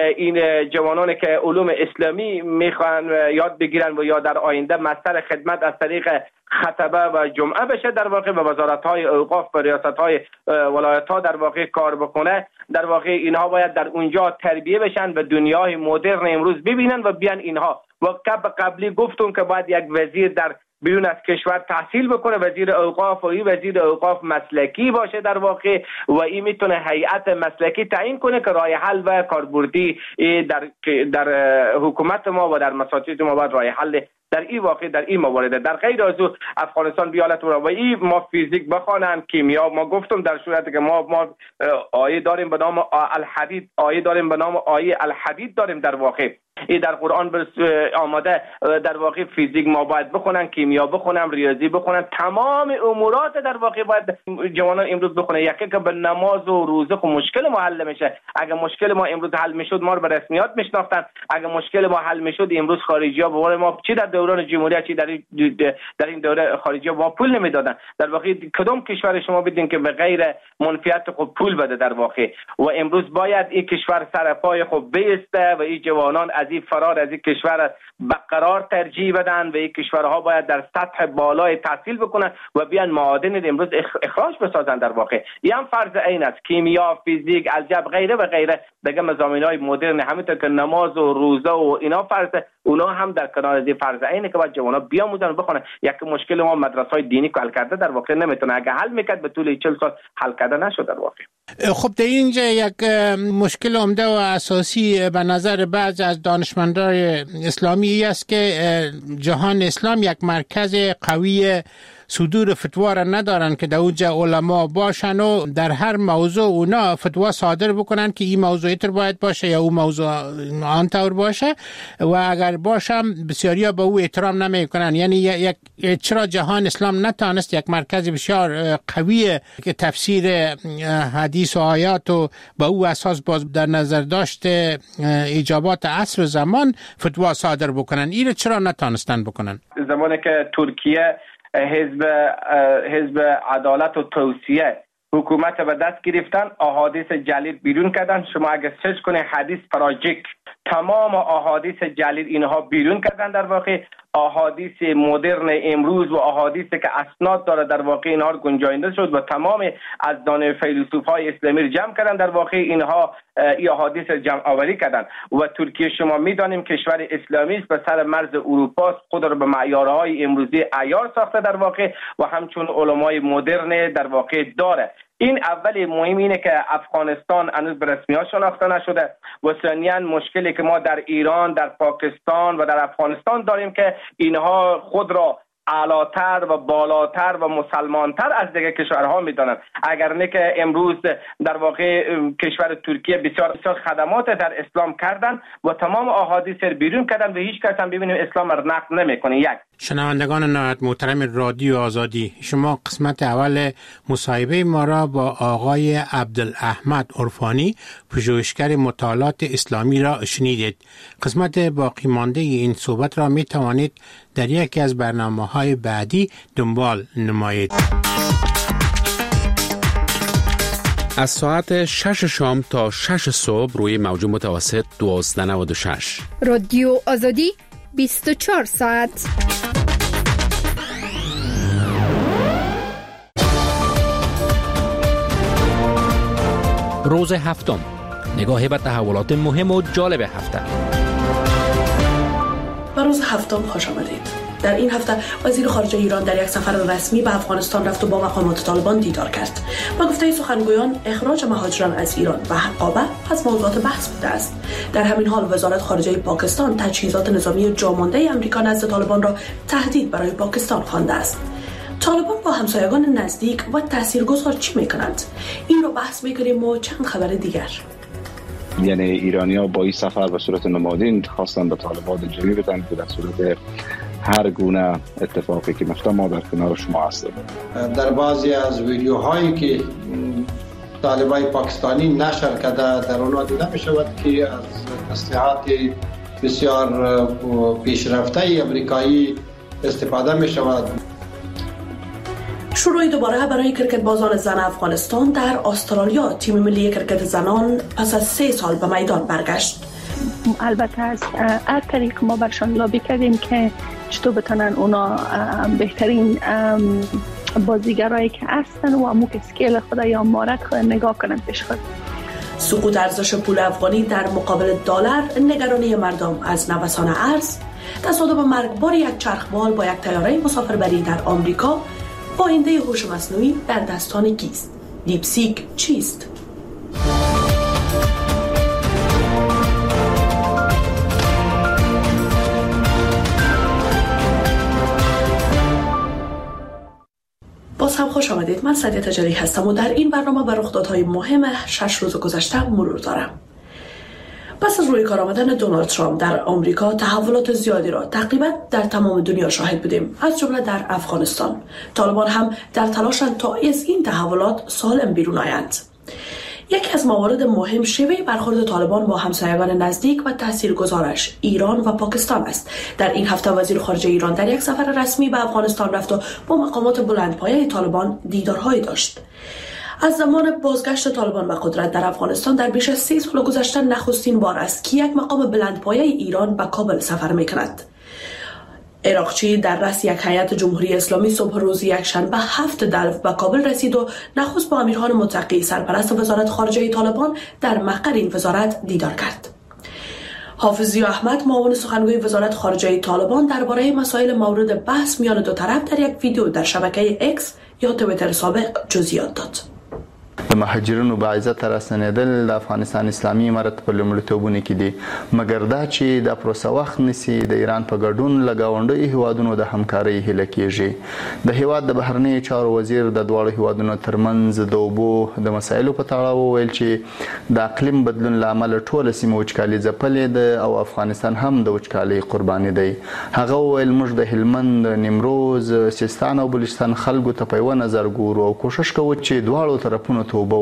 این جوانانی که علوم اسلامی میخوان یاد بگیرن و یا در آینده مستر خدمت از طریق خطبه و جمعه بشه، در واقع به وزارت‌های اوقاف و ریاست‌های ولایت‌ها در واقع کار بکنه. در واقع اینها باید در اونجا تربیه بشن و دنیای مدرن امروز ببینن و بیان اینها. و قبلی گفتم که باید یک وزیر در بیرون از کشور تحصیل بکنه، وزیر اوقاف، و این وزیر اوقاف مسلکی باشه در واقع، و این میتونه هیئت مسلکی تعیین کنه که راه حل و کاربردی در حکومت ما و در مساجد ما باید راه حل در این واقع در این موارد. در غیر از او افغانستان بیالت و این ما فیزیک بخوانن، کیمیا، ما گفتم در صورتی که ما آیه داریم به نام الحدید، آیه داریم به نام آیه الحدید داریم در واقع این در قرآن آماده در واقع فیزیک ما باید بخونن، کیمیا بخونن، ریاضی بخونن، تمام امورات در واقع باید جوانان امروز بخونن. یکی که به نماز و روزه خب مشکل ما حل میشه. اگه مشکل ما امروز حل میشد ما رو به رسمیات میشناختن. اگه مشکل ما حل میشد امروز خارجی‌ها به قول ما چی در دوران جمهوریت چی در این دوره خارجی‌ها ما پول نمیدادن. در واقع کدوم کشور شما بدین که به غیر منفیت خب پول بده در واقع. و امروز باید این کشور سر پای خب بیسته و این جوانان از این فرار از این کشور برقرار ترجیح بدن و این کشورها باید در سطح بالای تحصیل بکنن و بیان معادن امروز اخراج بسازن. در واقع این هم فرض عین است. کیمیا، فیزیک، الجبر غیره و غیره دیگه مضامین‌های مدرن همونطور که نماز و روزه و اینا فرض، اونا هم در کنار از فرض عینه که باید جوانا بیاموزن و بخونن. یک مشکل ما مدرسه‌های دینی که حل کرده در واقع نمیتونه، اگه حل میکرد به طول 40 سال حل کرده نشد در واقع. خب در اینجا یک مشکل عمده و اساسی به نظر بعضی از دانشمندان اسلامی است که جهان اسلام یک مرکز قوی صدور فتوا را ندارن که در اونجا علما باشن و در هر موضوع اونا فتوا صادر بکنن که این موضوع اینطور باید باشه یا اون موضوع آنطور باشه و اگر باشم بسیاریا به او احترام نمیکنن. یعنی چرا جهان اسلام نتانست یک مرکز بسیار قوی که تفسیر حدیث و آیات و به او اساس باز در نظر داشته ایجابات عصر و زمان فتوا صادر بکنن؟ این چرا نتانستن بکنن؟ زمانی که ترکیه حزب عدالت و توسعه حکومت به دست گرفتن، احادیث جلیل بیرون کردن. شما اگه سرچ کنید حدیث پراجیک، تمام احادیث جلیل اینها بیرون کردن. در واقع احادیث مدرن امروز و احادیثی که اسناد داره در واقع اینها رو گنجانده شد و تمام از دانه فیلسوفای اسلامی رو جمع کردن. در واقع اینها این احادیث جمع آوری کردن و ترکیه شما میدانیم کشور اسلامی است، به سر مرز اروپا، خود را به معیارهای امروزی عیار ساخته در واقع و همچون علمای مدرن در واقع داره. این اول مهم اینه که افغانستان هنوز به رسمیت شناخته نشده و ثانیاً مشکلی که ما در ایران، در پاکستان و در افغانستان داریم که اینها خود را اعلاتر و بالاتر و مسلمانتر از دیگر کشورها میدانند. اگر نه که امروز در واقع کشور ترکیه بسیار خدمات در اسلام کردن و تمام احادیث رو بیرون کردن و هیچ کس هم ببینیم اسلام را نقد نمیکنه. یک شنوندگان نهایت محترم رادیو آزادی، شما قسمت اول مصاحبه ما را با آقای عبدالاحمد عرفانی، پژوهشگر مطالعات اسلامی را شنیدید. قسمت باقی مانده این صحبت را می توانید در یکی از برنامه‌های بعدی دنبال نمایید. از ساعت 6 شام تا 6 صبح روی موج متوسط 1296 رادیو آزادی 24 ساعت. روز هفتم، نگاهی به تحولات مهم و جالب هفته. به روز هفتم خوش آمدید. در این هفته وزیر خارجه ایران در یک سفر رسمی به افغانستان رفت و با مقامات طالبان دیدار کرد. با گفته سخنگویان اخراج مهاجران از ایران و حقابه از موضوعات بحث بوده است. در همین حال وزارت خارجه پاکستان تجهیزات نظامی جامانده امریکا نزد طالبان را تهدید برای پاکستان خوانده است. طالبان با همسایگان نزدیک و تاثیرگذار چی میکنند؟ این رو بحث میکنیم و چند خبر دیگر. یعنی ایرانی‌ها با این سفر به صورت نمادین خواستن به طالبان دلجویی بدن که در صورت هر گونه اتفاقی که میفته ما در کنار شما هستیم. در بعضی از ویدیوهایی که طالبای پاکستانی نشر کرده در اونها دیده میشود که از تسلیحات بسیار پیشرفته امریکایی استفاده میشود. شروع دوباره برای کرکت بازان زن افغانستان در استرالیا. تیم ملی کرکت زنان پس از 3 سال به میدان برگشت. البته از هر طریق ما برشان لابی کردیم که چطور بتونن اونا بهترین بازیگرایی که هستن و اموک اسکیل خود یا مهارت خود نگاه کنن پیش خود. سقوط ارزش پول افغانی در مقابل دلار، نگرانی مردم از نوسان ارز، تصادم مرگبار یک چرخبال با یک طیاره مسافربری در آمریکا، آینده هوش مصنوعی در دستان کیست؟ دیپسیک چیست؟ باز هم خوش آمدید. من سعدیه تجاری هستم و در این برنامه بر رخدادهای مهم 6 روز گذشته مرور دارم. پس از روی کار آمدن دونالد ترامپ در آمریکا تحولات زیادی را تقریبا در تمام دنیا شاهد بودیم، از جمله در افغانستان. طالبان هم در تلاشند تا از این تحولات سالم بیرون آیند. یکی از موارد مهم شیوه برخورد طالبان با همسایگان نزدیک و تاثیرگذارش ایران و پاکستان است. در این هفته وزیر خارجه ایران در یک سفر رسمی به افغانستان رفت و با مقامات بلندپایه طالبان دیدارهایی داشت. از زمان بازگشت طالبان به قدرت در افغانستان در بیش از 30 سال گذشته نخستین بار است که یک مقام بلندپایه ایران به کابل سفر می‌کند. عراقچی در رأس یک هیئت جمهوری اسلامی صبح روز یکشنبه 7 دلو به کابل رسید و نخست با امیرخان متقی سرپرست وزارت خارجه طالبان در مقر این وزارت دیدار کرد. حافظ ضیا احمد معاون سخنگوی وزارت خارجه طالبان درباره مسائل مورد بحث میان دو طرف در یک ویدیو در شبکه ایکس یا توییتر سابق جزئیات داد. د مهاجرینو با عزت راسنیدل د افغانستان اسلامي امارت په لومړیتوبونو کې دي، مګر دا چې د پروسه وخت نسی د ایران په ګډون له ګاونډیو هیوادونو د همکارۍ هیله کیږي. د هیواد د بهرنیو چارو وزیر د دواړو هیوادونو ترمنځ د اوبو د مسایلو په تړاو وویل چې د اقلیم بدلون له امله ټوله سیمه وچکالي ځپلې ده او افغانستان هم د وچکالۍ قرباني دی. هغه وویل موږ د هلمند، نیمروز، سیستان او بلوچستان خلکو ته په یوه نظر ګورو او کوشش کوو چې دواړو طرفونو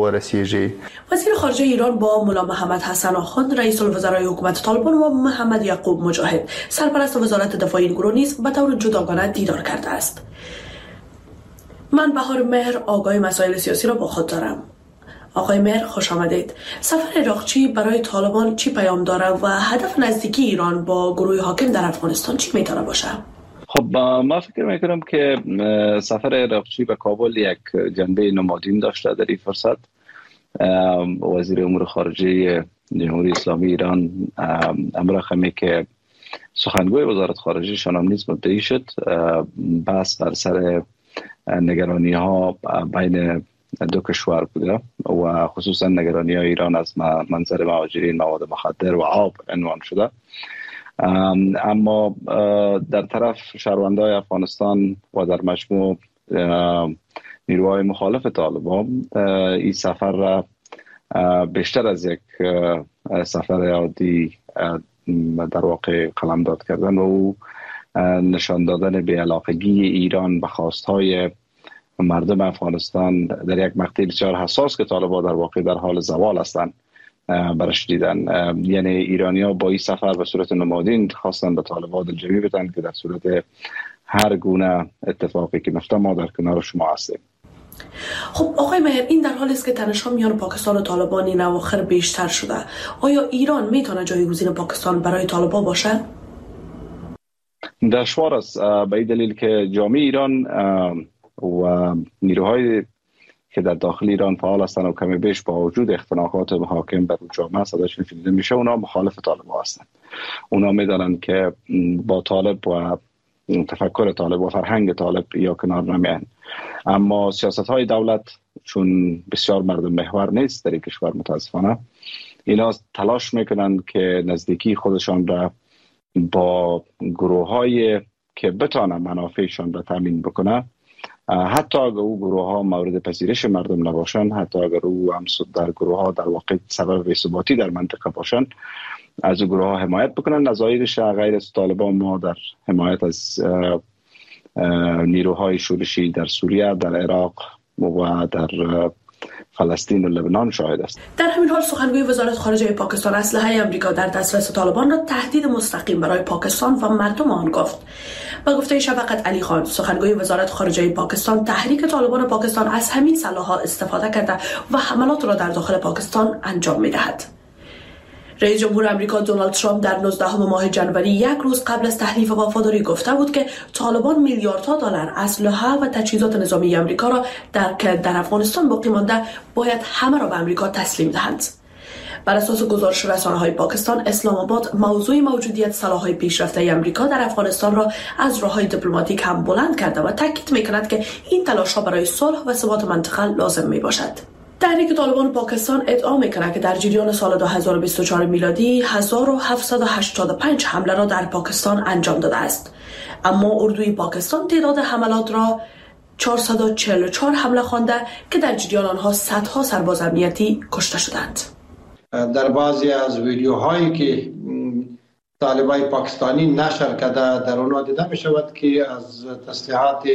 وزیر خارجه ایران با ملا محمد حسن آخوند رئیس الوزرای حکومت طالبان و محمد یعقوب مجاهد سرپرست وزارت دفاع این گروه نیز به طور جداگانه دیدار کرده است. من بهار مهر آگاهی مسائل سیاسی را با خود دارم. آقای مهر خوش آمدید. سفر عراقچی برای طالبان چی پیام داره و هدف نزدیکی ایران با گروه حاکم در افغانستان چی میتونه باشه؟ خب ما فکر میکنم که سفر عراقچی به کابل یک جنبه نمادین داشته. در این فرصت وزیر امور خارجه جمهوری اسلامی ایران امیر خمی که سخنگوی وزارت خارجه شان نیز مدعی شد، بحث بر سر نگرانی ها بین دو کشور بوده و خصوصا نگرانی های ایران از منظر مهاجرین مواد مخدر و آب عنوان شده. اما در طرف شهروندان افغانستان و در مجموع نیروهای مخالف طالبان این سفر را بیشتر از یک سفر عادی در واقع قلمداد کردن و او نشان دادن بی‌علاقگی ایران به خواستهای مردم افغانستان در یک مقطع بسیار حساس که طالبان در واقع در حال زوال هستند برش دیدن. یعنی ایرانی‌ها با این سفر به صورت نمادین خواستن به طالبان دلجویی بدن که در صورت هر گونه اتفاقی که میفته ما در کنار شما هستیم. خب آقای مهر، این در حالی است که تنش‌ها میان پاکستان و طالبان این اواخر بیشتر شده. آیا ایران میتونه جایگزین پاکستان برای طالبان باشه؟ دشوار است، به این دلیل که جامعه ایران و نیروهای که در داخل ایران فعال هستند و کمی بیش با وجود اختناقات حاکم بر جامعه صداشون شنیده میشه، اونا مخالف طالبان هستند. اونا میدانند که با طالب و تفکر طالب و فرهنگ طالب یا کنار نمیان. اما سیاست های دولت چون بسیار مردم محور نیست در این کشور متاسفانه، اینا تلاش میکنند که نزدیکی خودشان را با گروه های که بتانه منافعشان را تامین بکنه، حتی اگر او گروه ها مورد پذیرش مردم نباشند، حتی اگر او هم در گروه ها در واقع سبب بی‌ثباتی در منطقه باشند، از او گروه ها حمایت بکنند. نظایرش غیر از طالبان ما در حمایت از نیروهای شورشی در سوریه، در عراق و در فلسطین و لبنان شاهد است. در همین حال سخنگوی وزارت خارجه پاکستان اسلحه آمریکا در دسترس طالبان را تهدید مستقیم برای پاکستان و مردم آن گفت. با گفته شفقت علی خان سخنگوی وزارت خارجه پاکستان، تحریک طالبان پاکستان از همین سلاح‌ها استفاده کرده و حملات را در داخل پاکستان انجام می‌دهد. رئیس جمهور آمریکا دونالد ترامپ در 19 ماه جنوری، یک روز قبل از تحریف وفاداری، گفته بود که طالبان میلیاردها دلار اسلحه و تجهیزات نظامی آمریکا را در افغانستان باقی مانده باید همه را به آمریکا تسلیم دهند. بر اساس گزارش رسانه‌های پاکستان، اسلام آباد موضوع موجودیت سلاح‌های پیشرفته آمریکا در افغانستان را از راه‌های دیپلماتیک هم بلند کرده و تاکید می‌کند که این تلاش‌ها برای صلح و ثبات منطقه لازم میباشد. تحریک طالبان پاکستان ادعا می‌کند که در جریان سال 2024 میلادی 1785 حمله را در پاکستان انجام داده است، اما اردوی پاکستان تعداد حملات را 444 حمله خوانده که در جریان آنها صدها سرباز امنیتی کشته شدند. در بعضی از ویدیوهایی که طالبای پاکستانی نشر کرده در آنها دیده می شود که از تسلیحات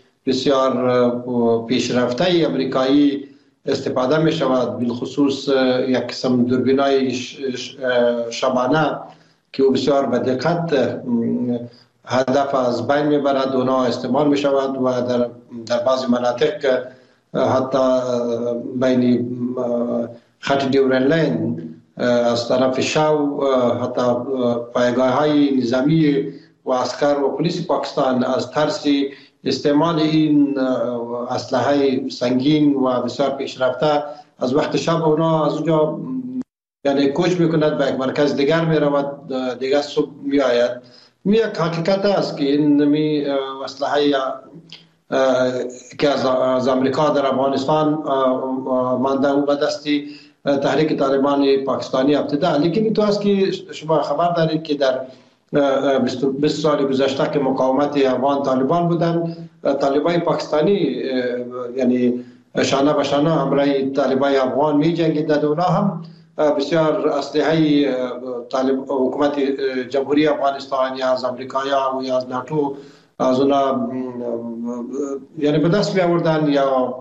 بسیار پیشرفته امریکایی استفاده می شود، بالخصوص یک قسم دوربینای شبانه که بسیار به دقت هدف از بین می برد، اونا استعمال می شود و در بعضی مناطق حتی بین خط دیورن لین از طرف شو حتی پایگاه های نظامی و عسکر و پلیس پاکستان از ترس استعمال این اسلحه سنگین و بسیار پیشرفته از وقت شب اونا از اونجا یعنی کوچ میکند به یک مرکز دیگر می رود، دیگر صبح می آید. یک حقیقت است که این اسلحه که از امریکا در افغانستان مانده و به دستی تحریک طالبان پاکستانی ابتدا، لیکن این تو است که شما خبر دارید که در 20 سال گذشته که مقاومت افغان طالبان بودن، طالبان پاکستانی یعنی شانه به شانه همراه طالبان افغان می جنگیدند. اونا هم بسیار اسلحه حکومت جمهوری افغانستان یا از امریکا یا از ناتو از اونا یعنی به دست می آوردن یا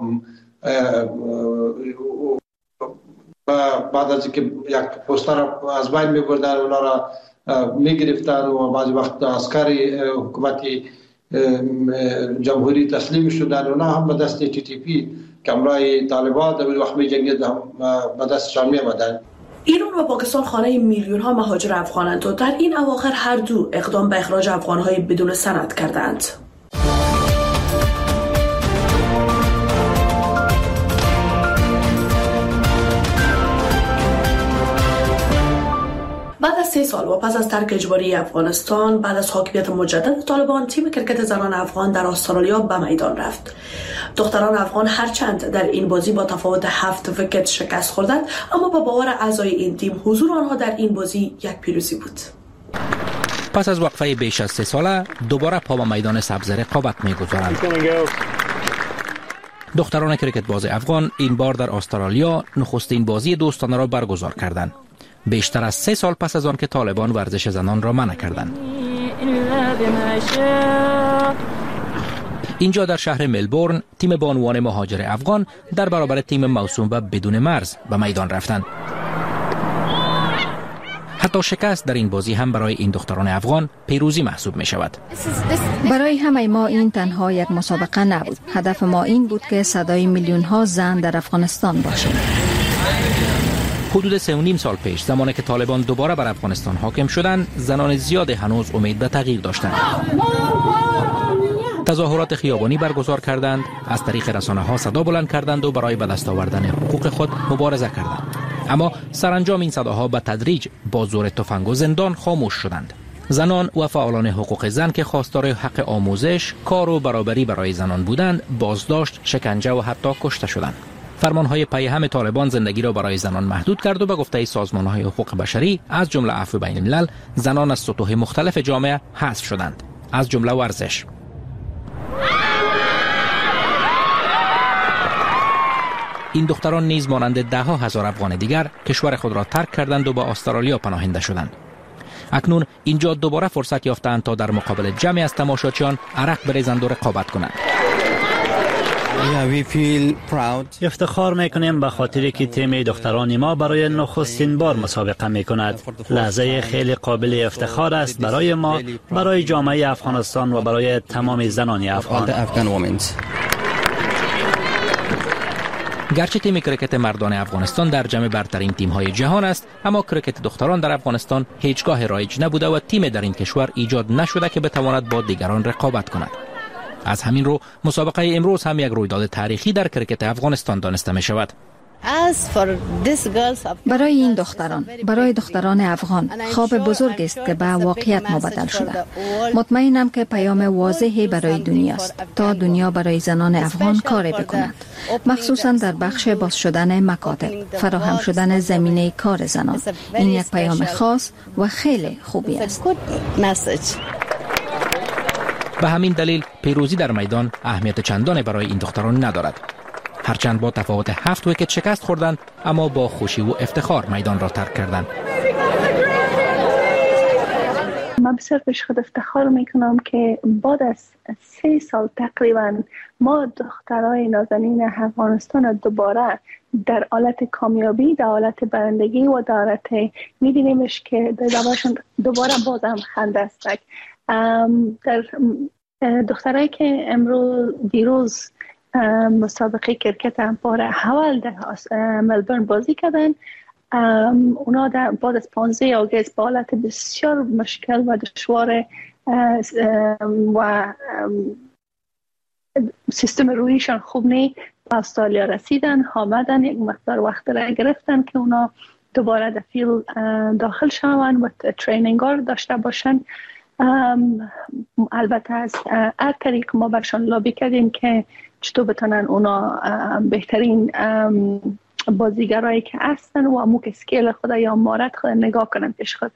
بعد از اینکه یک پوستر از بین می بردن اونا را می گرفتن و بعضی وقت عسکر حکومت جمهوری تسلیم شدن. اونا هم به دست TTP که همراه طالبان در وقت می جنگید به دستشان می آمدن. ایران و پاکستان خانه میلیون ها مهاجر افغانند و در این اواخر هر دو اقدام به اخراج افغان های بدون سند کردند. بعد از 3 سال و پس از ترک اجباری افغانستان، بعد از حاکمیت مجدد طالبان، تیم کرکت زنان افغان در استرالیا به میدان رفت. دختران افغان هرچند در این بازی با تفاوت 7 ویکت شکست خوردند، اما با باور اعضای این تیم حضور آنها در این بازی یک پیروزی بود. پس از وقفه بیش از 3 ساله دوباره پا به میدان سبز رقابت می‌گذارند. دختران کرکت باز افغان این بار در استرالیا نخستین بازی دوستانه را برگزار کردند. بیشتر از 3 سال پس از آن که طالبان ورزش زنان را منع کردند. اینجا در شهر ملبورن تیم بانوان مهاجر افغان در برابر تیم موسوم به بدون مرز به میدان رفتند. حتی شکست در این بازی هم برای این دختران افغان پیروزی محسوب می شود. برای همه ما این تنها یک مسابقه نبود. هدف ما این بود که صدای میلیون ها زن در افغانستان باشیم. حدود 3.5 سال پیش زمانی که طالبان دوباره بر افغانستان حاکم شدند، زنان زیاد هنوز امید به تغییر داشتند. تظاهرات خیابانی برگزار کردند، از طریق رسانه‌ها صدا بلند کردند و برای به دست آوردن حقوق خود مبارزه کردند. اما سرانجام این صداها به تدریج با زور تفنگ و زندان خاموش شدند. زنان و فعالان حقوق زن که خواستار حق آموزش، کار و برابری برای زنان بودند، بازداشت، شکنجه و حتی کشته شدند. فرمانهای پیهم طالبان زندگی را برای زنان محدود کرد و به گفته سازمان‌های حقوق بشری از جمله عفو بین الملل، زنان از سطوح مختلف جامعه حذف شدند، از جمله ورزش. این دختران نیز مانند 10,000 افغان دیگر کشور خود را ترک کردند و به استرالیا پناهنده شدند. اکنون اینجا دوباره فرصت یافتند تا در مقابل جمعی از تماشاچیان عرق بریزند و رقابت کنند. افتخار میکنیم به خاطری که تیم دختران ما برای نخستین بار مسابقه میکند. لحظه خیلی قابل افتخار است برای ما، برای جامعه افغانستان و برای تمام زنان افغان. گرچه تیم کرکت مردان افغانستان در جمع برترین تیم‌های جهان است، اما کرکت دختران در افغانستان هیچگاه رایج نبوده و تیم در این کشور ایجاد نشده که بتواند با دیگران رقابت کند. از همین رو مسابقه امروز هم یک رویداد تاریخی در کرکت افغانستان دانسته می شود. برای این دختران، برای دختران افغان، خواب بزرگ است که به واقعیت مبدل شده. مطمئنم که پیام واضحی برای دنیاست تا دنیا برای زنان افغان کاری بکند، مخصوصا در بخش باز شدن مکاتب، فراهم شدن زمینه کار زنان. این یک پیام خاص و خیلی خوبی است. به همین دلیل پیروزی در میدان اهمیت چندانی برای این دختران ندارد. هرچند با تفاوت 7 ویکت شکست خوردند، اما با خوشی و افتخار میدان را ترک کردند. من بسیار پیش خود افتخار میکنم که بعد از 3 سال تقریبا ما دخترای نازنین افغانستان دوباره در حالت کامیابی، در حالت برندگی و در حالت میدینیمش که دوباره باز هم خنده است. در دخترایی که دیروز مسابقه کرکت بار اول در ملبورن بازی کردن، اونا بعد از 15 آگوست با حالت بسیار مشکل و دشوار و سیستم رویشان خوب نی به استرالیا رسیدن، آمدن یک مقدار وقت را گرفتن که اونا دوباره در فیلد داخل شوند و ترینینگ ها داشته باشن. البته از هر طریق ما برشان لابی کردیم که چطور بتونن اونا بهترین بازیگرایی که هستن و اموک اسکیل خود یا مهارت خود نگاه کنن پیش خود.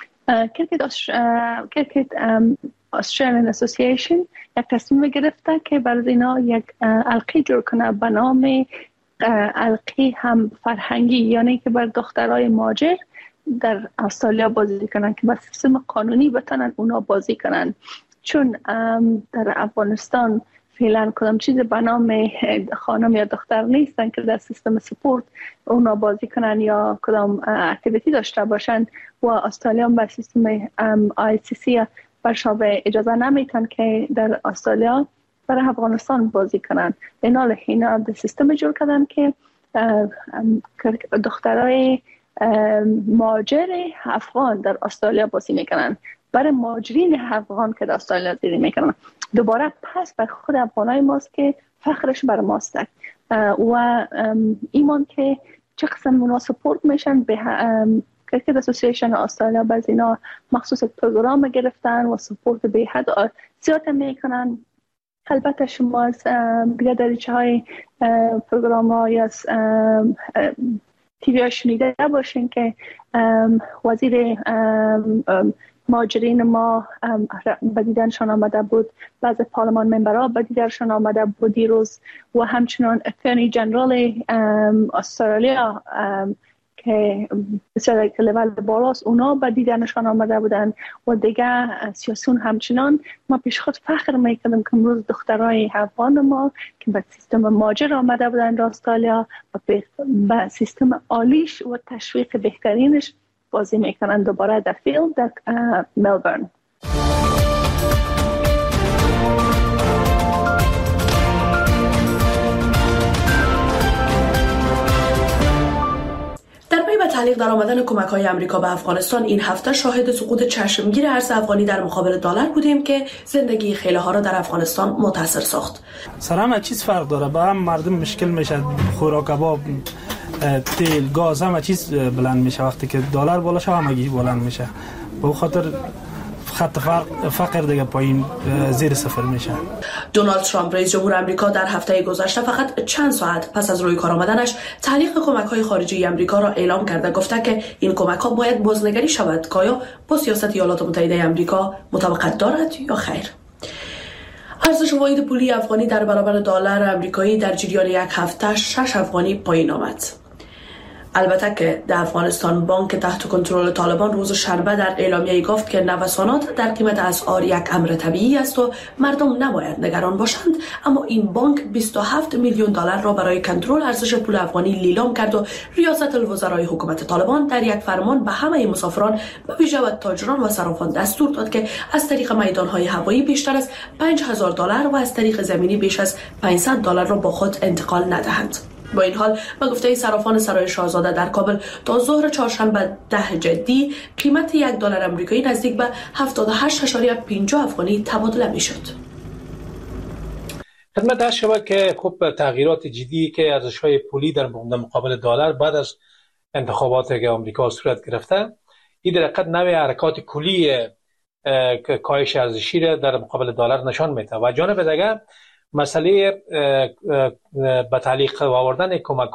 کرکت استرالیان اسوسییشن یک تصمیم گرفته که برای اینا یک حلقه جور کنه به نام حلقه هم فرهنگی، یعنی که بر دخترای مهاجر در استرالیا بازی کنن که با سیستم قانونی بتونن اونا بازی کنن، چون در افغانستان فعلا کدام چیز به نام خانم یا دختر نیستن که در سیستم سپورت اونا بازی کنن یا کدام اکتیویتی داشته باشن و استرالیا با سیستم ICC برشان اجازه نمیتن که در استرالیا برای افغانستان بازی کنن. اینال اینا در سیستم جور کردن که دخترای مهاجر افغان در استرالیا بازی میکنن برای مهاجرین افغان که در استرالیا زندگی میکنن. دوباره پس بر خود افغانای ماست که فخرش بر ماست و ایمان که چه قسم اونا سپورت میشن به کرکت اسوسییشن استرالیا. باز اینا مخصوص پروگرام گرفتن و سپورت به حد زیاد میکنن. البته شما از دیگه دریچه های پروگرام های از تیوی ها شنیده باشین که وزیر مهاجرین ما به دیدنشان آمده بود، بعض پارلمان ممبرها به دیدنشان آمده بود دیروز و همچنان اترنی جنرال استرالیا که بسیار لیول بالاست اونا به دیدنشان آمده بودن و دیگه سیاسون. همچنان ما پیش خود فخر میکنیم که امروز دخترای افغان ما که به سیستم مهاجر آمده بودن در استرالیا و به سیستم عالیش و تشویق بهترینش بازی میکنن دوباره در فیلد در ملبورن. در پی به تعلیق در آمدن کمک‌های آمریکا به افغانستان این هفته شاهد سقوط چشمگیر ارز افغانی در مقابل دلار بودیم که زندگی خیلی ها را در افغانستان متاثر ساخت. سر همه چیز فرق داره، به هم مردم مشکل میشه، خوراک، کباب، تیل، گاز، همه چیز بلند میشه. وقتی که دلار بالا شه همگی بلند میشه. به خاطر خط فقر دیگه پایین زیر صفر میشه. دونالد ترامپ رئیس جمهور آمریکا در هفته گذشته فقط چند ساعت پس از روی کار آمدنش تعلیق کمک‌های خارجی آمریکا را اعلام کرده، گفته که این کمک‌ها باید بازنگری شود که آیا با سیاست ایالات متحده آمریکا مطابقت دارد یا خیر. ارزش واحد پولی افغانی در برابر دلار آمریکایی در جریان یک هفته 6 افغانی پایین آمد. البته که در افغانستان بانک تحت کنترل طالبان روز شنبه در اعلامیه گفت که نوسانات در قیمت اسعار یک امر طبیعی است و مردم نباید نگران باشند، اما این بانک 27 میلیون دلار را برای کنترل ارزش پول افغانی لیلام کرد و ریاست الوزرای حکومت طالبان در یک فرمان به همه مسافران به ویژه و تاجران و صرافان دستور داد که از طریق میدانهای هوایی بیشتر از 5000 دلار و از طریق زمینی بیش از 500 دلار را با خود انتقال ندهند. با این حال به گفته صرافان سرای شاهزاده در کابل تا ظهر چهارشنبه 10 جدی قیمت $1 آمریکایی نزدیک به 78.50 افغانی تبادله میشد. خدمت عرض شود که خب تغییرات جدی که ارزش‌های پولی در مقابل دلار بعد از انتخابات که آمریکا صورت گرفته، این در حقیقت نوع حرکات کلی کاهش ارزشی را در مقابل دلار نشان میده و جانب دیگر مسئله به تعلیق آوردن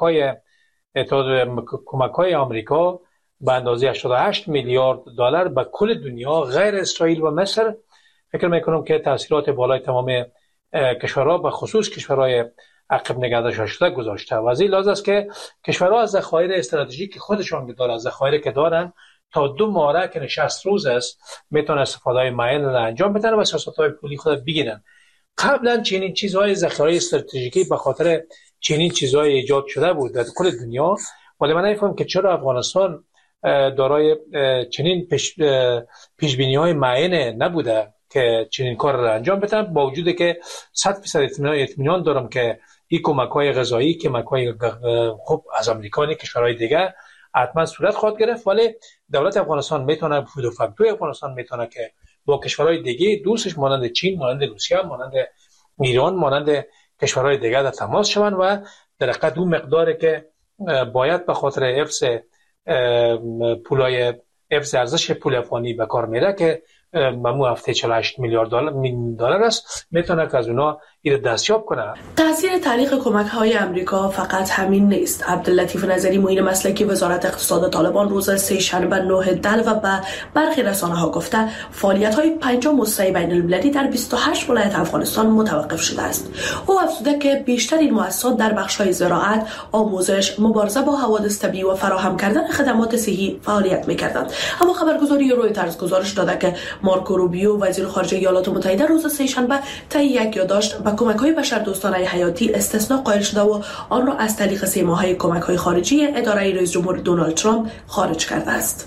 کمک‌های آمریکا به اندازه 88 میلیارد دلار به کل دنیا غیر اسرائیل و مصر، فکر میکنم که تاثیرات بالای تمام کشورها به خصوص کشورهای عقب نگه شده گذاشته و از این لحاظ است که کشورها از ذخایر استراتژیک خودشان دارن، از ذخایر که دارن تا 2 ماه که 60 روز است میتونن استفاده معین را انجام بدن و سیاست‌های پولی خود بگیرن. قبلا چنین چیزهای ذخایر استراتژیکی به خاطر چنین چیزهای ایجاد شده بود در کل دنیا، ولی من نمی‌فهمم که چرا افغانستان دارای چنین پیشبینی‌های معین نبوده که چنین کار را انجام بدن، با وجودی که 100% اطمینان دارم که این کمک‌های غذایی، کمک‌های خوب از امریکا و کشورهای دیگه حتما صورت خواهد گرفت، ولی دولت افغانستان میتونه فود و فکتوری افغانستان میتونه که با کشورهای دیگه دوستش مانند چین، مانند روسیه، مانند ایران، مانند کشورهای دیگه در تماس شوند و در حقیقت اون مقداری که باید به خاطر حفظ پولای حفظ ارزش پول افغانی به کار میره که ممو هفته 48 میلیارد دلار است، میتونه که از اونا این دستیاب کنه. تاثیر تعلیق کمک‌های امریکا فقط همین نیست. عبداللطیف نظری معین مسلکی وزارت اقتصاد طالبان روز سه‌شنبه 9 دل و به برخی رسانه‌ها گفته فعالیت‌های 5 مستعی بین‌المللی در 28 ولایت افغانستان متوقف شده است. او افزوده که بیشتر این مؤسسات در بخش‌های زراعت، آموزش، مبارزه با حوادث طبیعی و فراهم کردن خدمات صحی فعالیت می‌کردند. اما خبرگزاری رویترز گزارش داده که مارکو روبیو وزیر خارجه ایالات متحده روز سه‌شنبه طی یک یادداشت به کمک‌های بشردوستانه حیاتی استثناء قائل شده و آن را از طریق 3 ماهه کمک‌های خارجی اداره رئیس جمهور دونالد ترامپ خارج کرده است.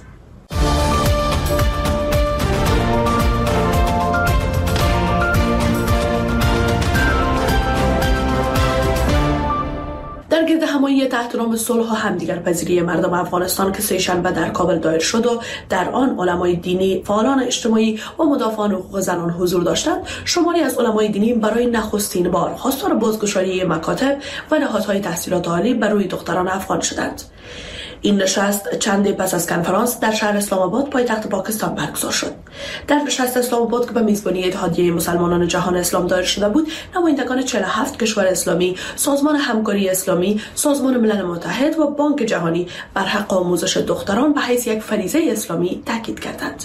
در گرد همایی تحت نام صلح و همدیگرپذیری مردم افغانستان که سه‌شنبه در کابل دایر شد و در آن علمای دینی، فعالان اجتماعی و مدافعان حقوق زنان حضور داشتند، شماری از علمای دینی برای نخستین بار خواستار بازگشایی مکاتب و نهادهای تحصیلات عالی بر روی دختران افغان شدند. این نشست چند پس از کنفرانس در شهر اسلام آباد پایتخت پاکستان برگزار شد. در نشست اسلام آباد که به میزبانی اتحادیه مسلمانان جهان اسلام دایر شده بود، نمایندگان 47 کشور اسلامی، سازمان همکاری اسلامی، سازمان ملل متحد و بانک جهانی بر حق آموزش دختران به حیث یک فریضه اسلامی تاکید کردند.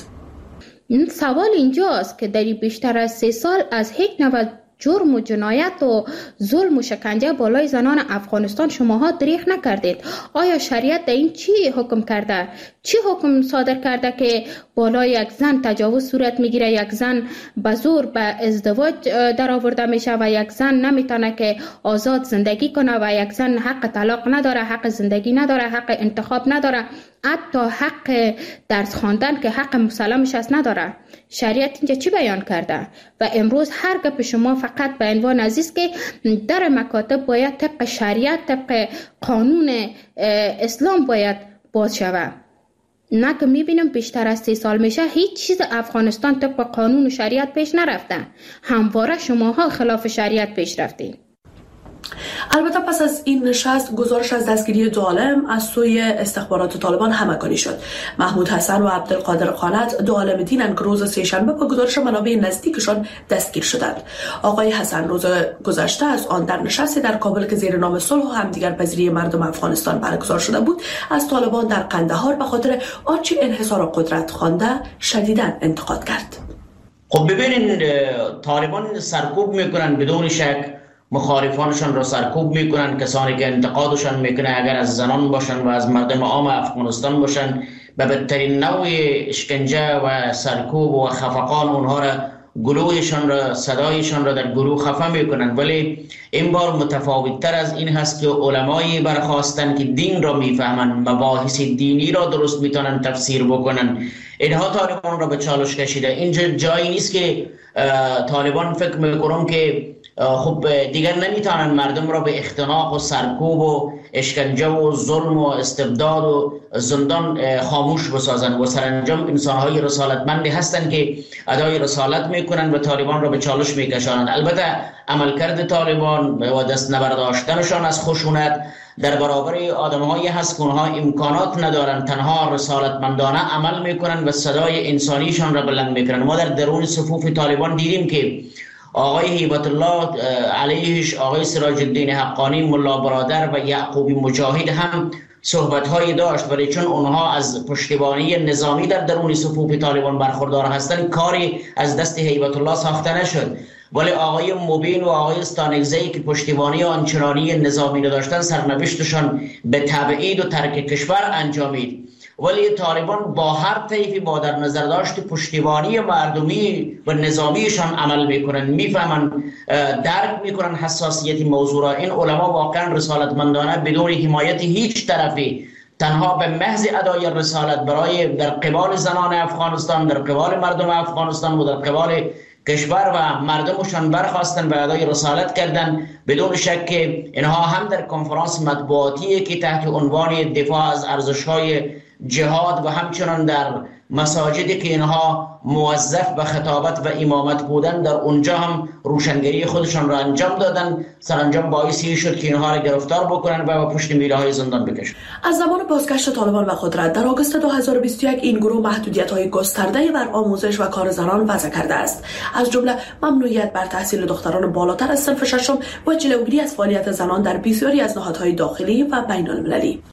سوال اینجاست که در بیشتر از 3 سال از هیچ نوع جرم و جنایت و ظلم و شکنجه بالای زنان افغانستان شماها دریغ نکردید. آیا شریعت در این چی حکم کرده؟ چی حکم صادر کرده که بالای یک زن تجاوز صورت میگیره، یک زن به زور به ازدواج در آورده میشه و یک زن نمیتونه که آزاد زندگی کنه و یک زن حق طلاق نداره، حق زندگی نداره، حق انتخاب نداره، حتی حق درس خواندن که حق مسلمش است نداره. شریعت اینجا چی بیان کرده؟ و امروز هر گپ شما فقط به عنوان عزیز که در مکاتب باید طبق شریعت، طبق قانون اسلام باید باز شود. نه که میبینم بیشتر از 3 سال میشه هیچ چیز افغانستان طبق قانون و شریعت پیش نرفته. همواره شماها خلاف شریعت پیش رفتین. البته پس از این نشست گزارش از دستگیری 2 عالم از سوی استخبارات طالبان همگانی شد. محمود حسن و عبدالقادر خانت 2 عالم دینند که روز سه‌شنبه با گزارش منابع نزدیکشان دستگیر شدند. آقای حسن روز گذشته از آن در نشستی در کابل که زیر نام صلح و همدیگرپذیری مردم افغانستان برگزار شده بود، از طالبان در قندهار به خاطر آنچه انحصار قدرت خوانده شدیداً انتقاد کرد. خب ببینین، طالبان سرکوب میکنن، بدون شک مخالفانشان را سرکوب میکنن. کسانی که انتقادشان میکنه اگر از زنان باشن و از مردم عام افغانستان باشن، به بدترین نوع اشکنجه و سرکوب و خفقان اونها را، گلویشان را، صدایشان را در گروه خفه میکنن. ولی این بار متفاوت تر از این هست که علمایی برخواستن که دین را میفهمن، مباحث دینی را درست میتونن تفسیر بکنن. اینها طالبان را به چالش کشیده. اینجا جایی نیست که طالبان فکر میکنم که خب دیگر نمیتونن مردم را به اختناق و سرکوب و اشکنجه و ظلم و استبداد و زندان خاموش بسازن و سرانجام انسانهای رسالتمندی هستند که ادای رسالت میکنن و طالبان را به چالش میکشانند. البته عملکرد طالبان و دست نبرداشتنشان از خشونت در برابر آدم‌هایی هست که اونها امکانات ندارن، تنها رسالتمندانه عمل میکنن و صدای انسانیشان را بلند میکنن. ما در درون صفوف طالبان دیدیم که آقای هیبت الله علیهش، آقای سراج الدین حقانی، ملا برادر و یعقوبی مجاهد هم صحبت‌هایی داشت، ولی چون اونها از پشتیبانی نظامی در درون صفوف طالبان برخوردار هستند کاری از دست هیبت الله ساخته نشد. ولی آقای مبین و آقای استانگزی که پشتیبانی آنچنانی نظامی نداشتن سرنوشتشان به تبعید و ترک کشور انجامید. ولی طالبان با هر طیفی با در نظر داشت پشتیبانی مردمی و نظامیشان عمل میکنن، میفهمن، درک میکنن حساسیت موضوع را. این علما واقعا رسالتمندانه بدون حمایت هیچ طرفی تنها به محض ادای رسالت برای در قبال زنان افغانستان، در قبال مردم افغانستان و در قبال کشور و مردمشان برخواستن و ادای رسالت کردن. بدون شک که اینها هم در کنفرانس مطبوعاتی که تحت عنوان دفاع از ارزش‌های جهاد و همچنان در مساجدی که اینها موظف به خطابت و امامت بودن در اونجا هم روشنگری خودشان را انجام دادن. سرانجام باعثی شد که اینها را گرفتار بکنن و به پشت میله های زندان بکشن. از زمان بازگشت طالبان به قدرت در آگوست 2021 این گروه محدودیت‌های گسترده‌ای بر آموزش و کار زنان وضع کرده است، از جمله ممنوعیت بر تحصیل دختران بالاتر از صنف ششم و جلوگیری از فعالیت زنان در بسیاری از نهادهای داخلی و بین‌المللی.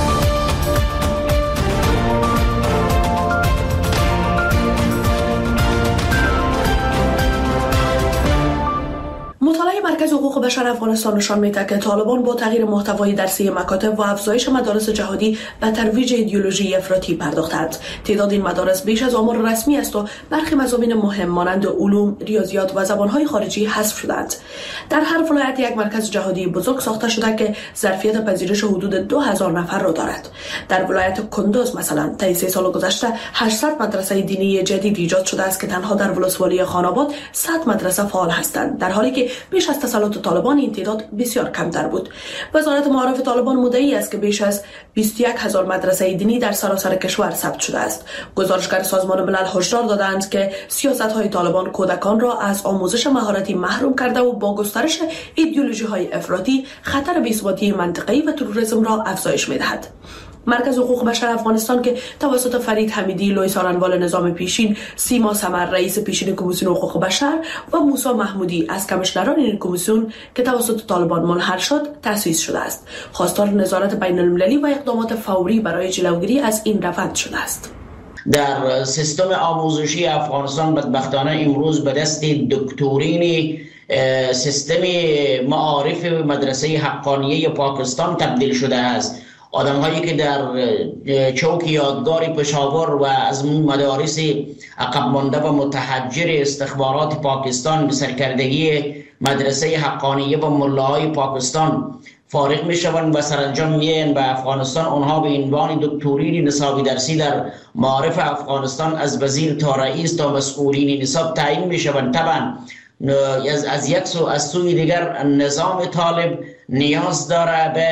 مطالعه مرکز حقوق بشر افغانستان نشان می‌دهد که طالبان با تغییر محتوای درسی مکاتب و افزایش مدارس جهادی به ترویج ایدئولوژی افراطی پرداختند. تعداد این مدارس بیش از آمار رسمی است و برخی مضامین مهم مانند علوم، ریاضیات و زبان‌های خارجی حذف شدند. در هر ولایت یک مرکز جهادی بزرگ ساخته شده که ظرفیت پذیرش حدود 2000 نفر را دارد. در ولایت کندوز مثلا طی 3 سال گذشته 800 مدرسه دینی جدید ایجاد شده است که تنها در ولسوالی خاناباد 100 مدرسه فعال هستند، در حالی که بیش از تسلط طالبان این تعداد بسیار کمتر بود. وزارت معارف طالبان مدعی است که بیش از 21000 مدرسه دینی در سراسر کشور ثبت شده است. گزارشگر سازمان ملل هشدار دادند که سیاست‌های طالبان کودکان را از آموزش مهارتی محروم کرده و با گسترش ایدئولوژی‌های افراطی خطر بی‌ثباتی منطقه‌ای و تروریسم را افزایش می‌دهد. مرکز حقوق بشر افغانستان که توسط فرید حمیدی، لویس آرنوال نظام پیشین، سیما سمر رئیس پیشین کمیسیون حقوق بشر و موسی محمودی از کمیشنران این کمیسیون که توسط طالبان منحل شد تأسیس شده است، خواستار نظارت بین المللی و اقدامات فوری برای جلوگیری از این روند شده است. در سیستم آموزشی افغانستان بدبختانه امروز به دست دکترین سیستم معارف مدرسه حقانیه پاکستان تبدیل شده است. آدم هایی که در چوک یادگار پشاور و از مدارس عقب مانده و متحجر استخبارات پاکستان به سرکردگی مدرسه حقانیه و ملاهای پاکستان فارغ می شوند و سرانجام میان به افغانستان، اونها به عنوان دکترین نصابی درسی در معارف افغانستان از وزیر تا رئیس تا مسئولین نصاب تعیین می شوند. طبعا از یک سو از سوی دیگر نظام طالب نیاز داره به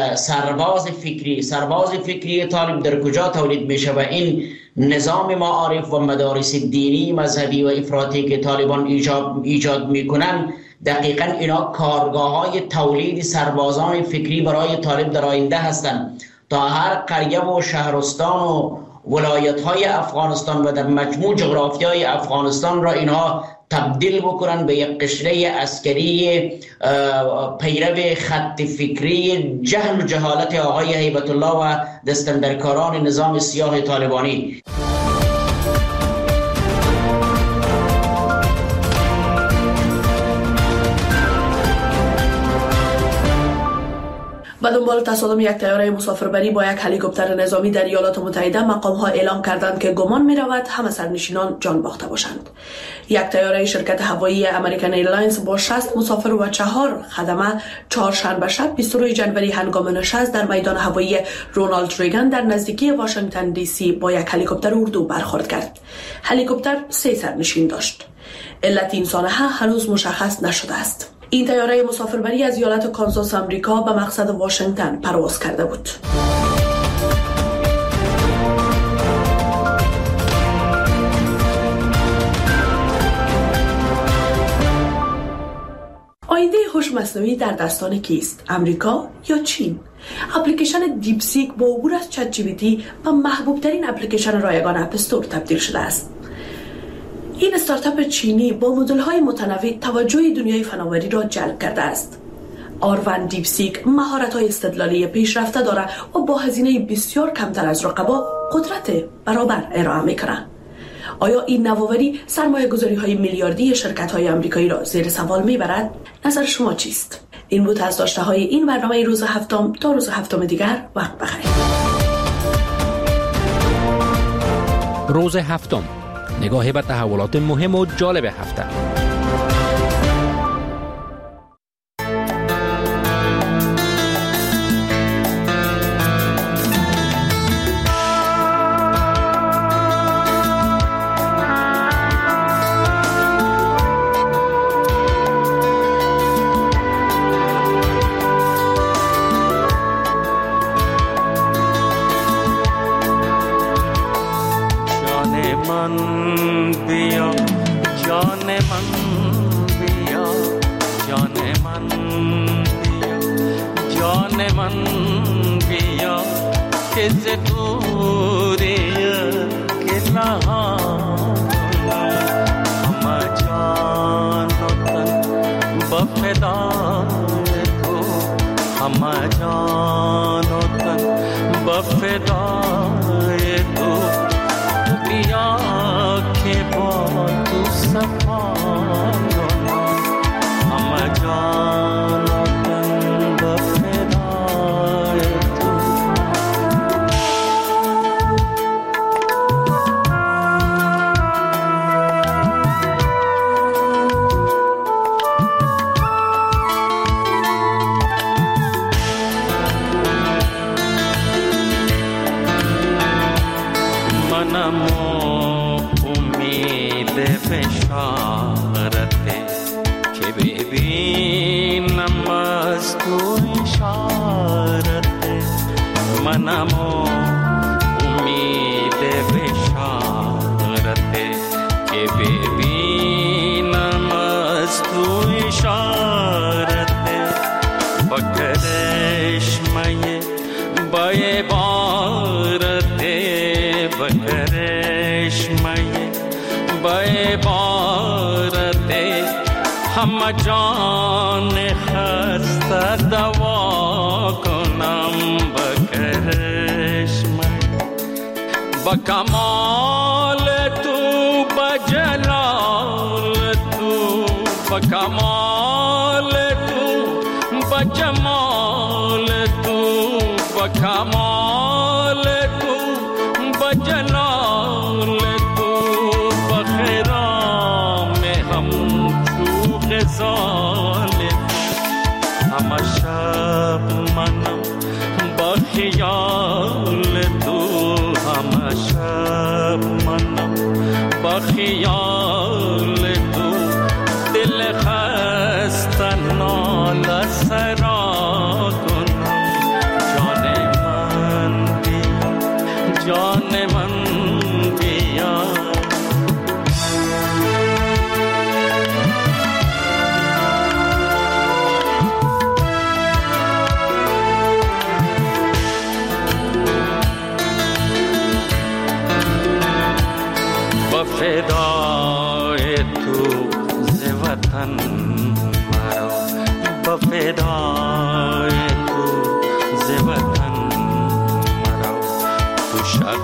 سرباز فکری طالب در کجا تولید میشه و این نظام معارف و مدارس دینی مذهبی و افراطی که طالبان ایجاد میکنن دقیقاً اینا کارگاه های تولید سربازان فکری برای طالب در آینده هستند تا هر قریه و شهرستان و ولایت های افغانستان و در مجموع جغرافیای افغانستان را اینها تبدیل بکنن به یک قشره عسکری پیرو خط فکری جهل و جهالت آقای هیبت الله و دستندرکاران نظام سیاه طالبانی. به دنبال تصادم یک طیاره مسافربری با یک هلیکوپتر نظامی در ایالات متحده مقام‌ها اعلام کردند که گمان می‌رود همه سرنشینان جان باخته باشند. یک طیاره شرکت هوایی امریکن ایرلاینز با 60 مسافر و 4 خدمه چهارشنبه شب 22 جنوری هنگام نشست در میدان هوایی رونالد ریگان در نزدیکی واشنگتن دی سی با یک هلیکوپتر اردو برخورد کرد. هلیکوپتر 3 سرنشین داشت. علت این سانحه هنوز مشخص نشده است. این طیاره مسافربری از ایالت کانزاس آمریکا به مقصد واشنگتن پرواز کرده بود. آینده هوش مصنوعی در دستان کیست؟ امریکا یا چین؟ اپلیکیشن دیپسیک با عبور از چت جی پی تی به محبوب ترین اپلیکیشن رایگان اپ استور تبدیل شده است. این استارتاپ چینی با مدل‌های متنوع توجه دنیای فناوری را جلب کرده است. آروان دیپسیک مهارت‌های استدلالی پیشرفته داره و با هزینه بسیار کمتر از رقبا قدرت برابر ارائه میکنه. آیا این نوآوری سرمایه‌گذاری‌های میلیاردی شرکت‌های آمریکایی را زیر سوال میبرد؟ نظر شما چیست؟ این بود از داشته‌های این برنامه روز هفتم. تا روز هفتم دیگر وقت بخیر. روز هفتم، نگاهی به تحولات مهم و جالب هفته. جان خسته دوا کنم بکرش من با کمال تو با جلال تو با کمال تو با جمال تو با کمال تو با جلال تو با خیرام هم ظالم همه شب منم با خیال تو همه شب منم با خیال تو دل خسته ناله سرا کنم جان من بیا جان من بیا فدای تو ز وطن مرا با فدای تو ز وطن مرا تو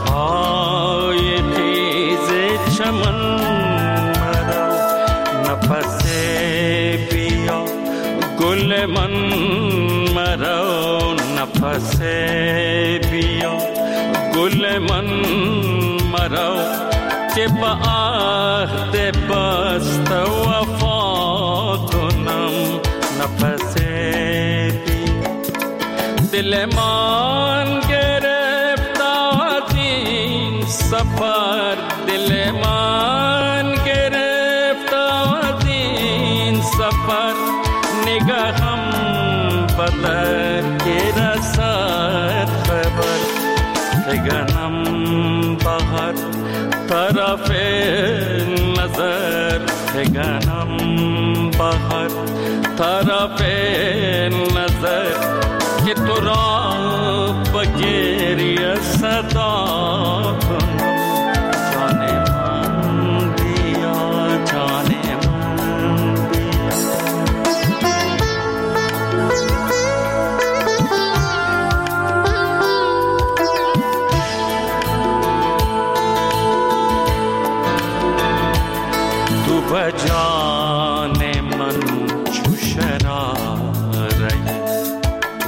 شقایقی ز چمن مرا نفس بیا گل من مرا نفس بیا گل من مرا که با عهد بست وفا کنم نفس بی دل من گرفت از این سفر دل من گرفت از این سفر نگاهم بدر که رسد خبر فگنم بغر طرف نظر فگنم بغر طرف نظر که تو را بگیری صدا کنم جان من بیا جان من بیا جان من چو شراره تو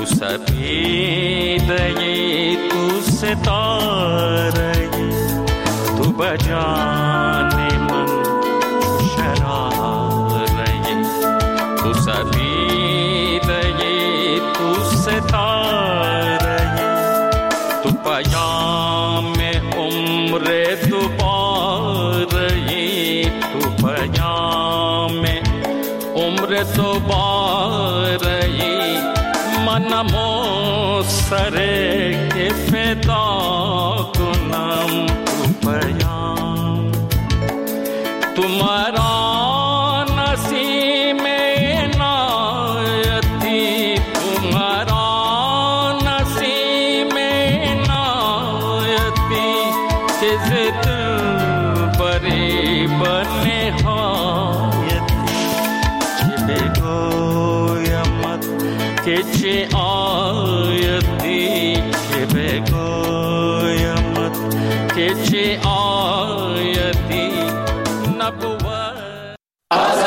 سپیده تو ستاره تو بجان من چو شراره تو سپیده تو ستاره تو پیام عمر دوباره تو پیام عمر دوباره منم سر که فدا کنم تو پیام تو مرا نسیم عنایتی تو مرا نسیم عنایتی که ز دلبری بنهایتی چه بگویمت که چه آیتی که بگویمت که چه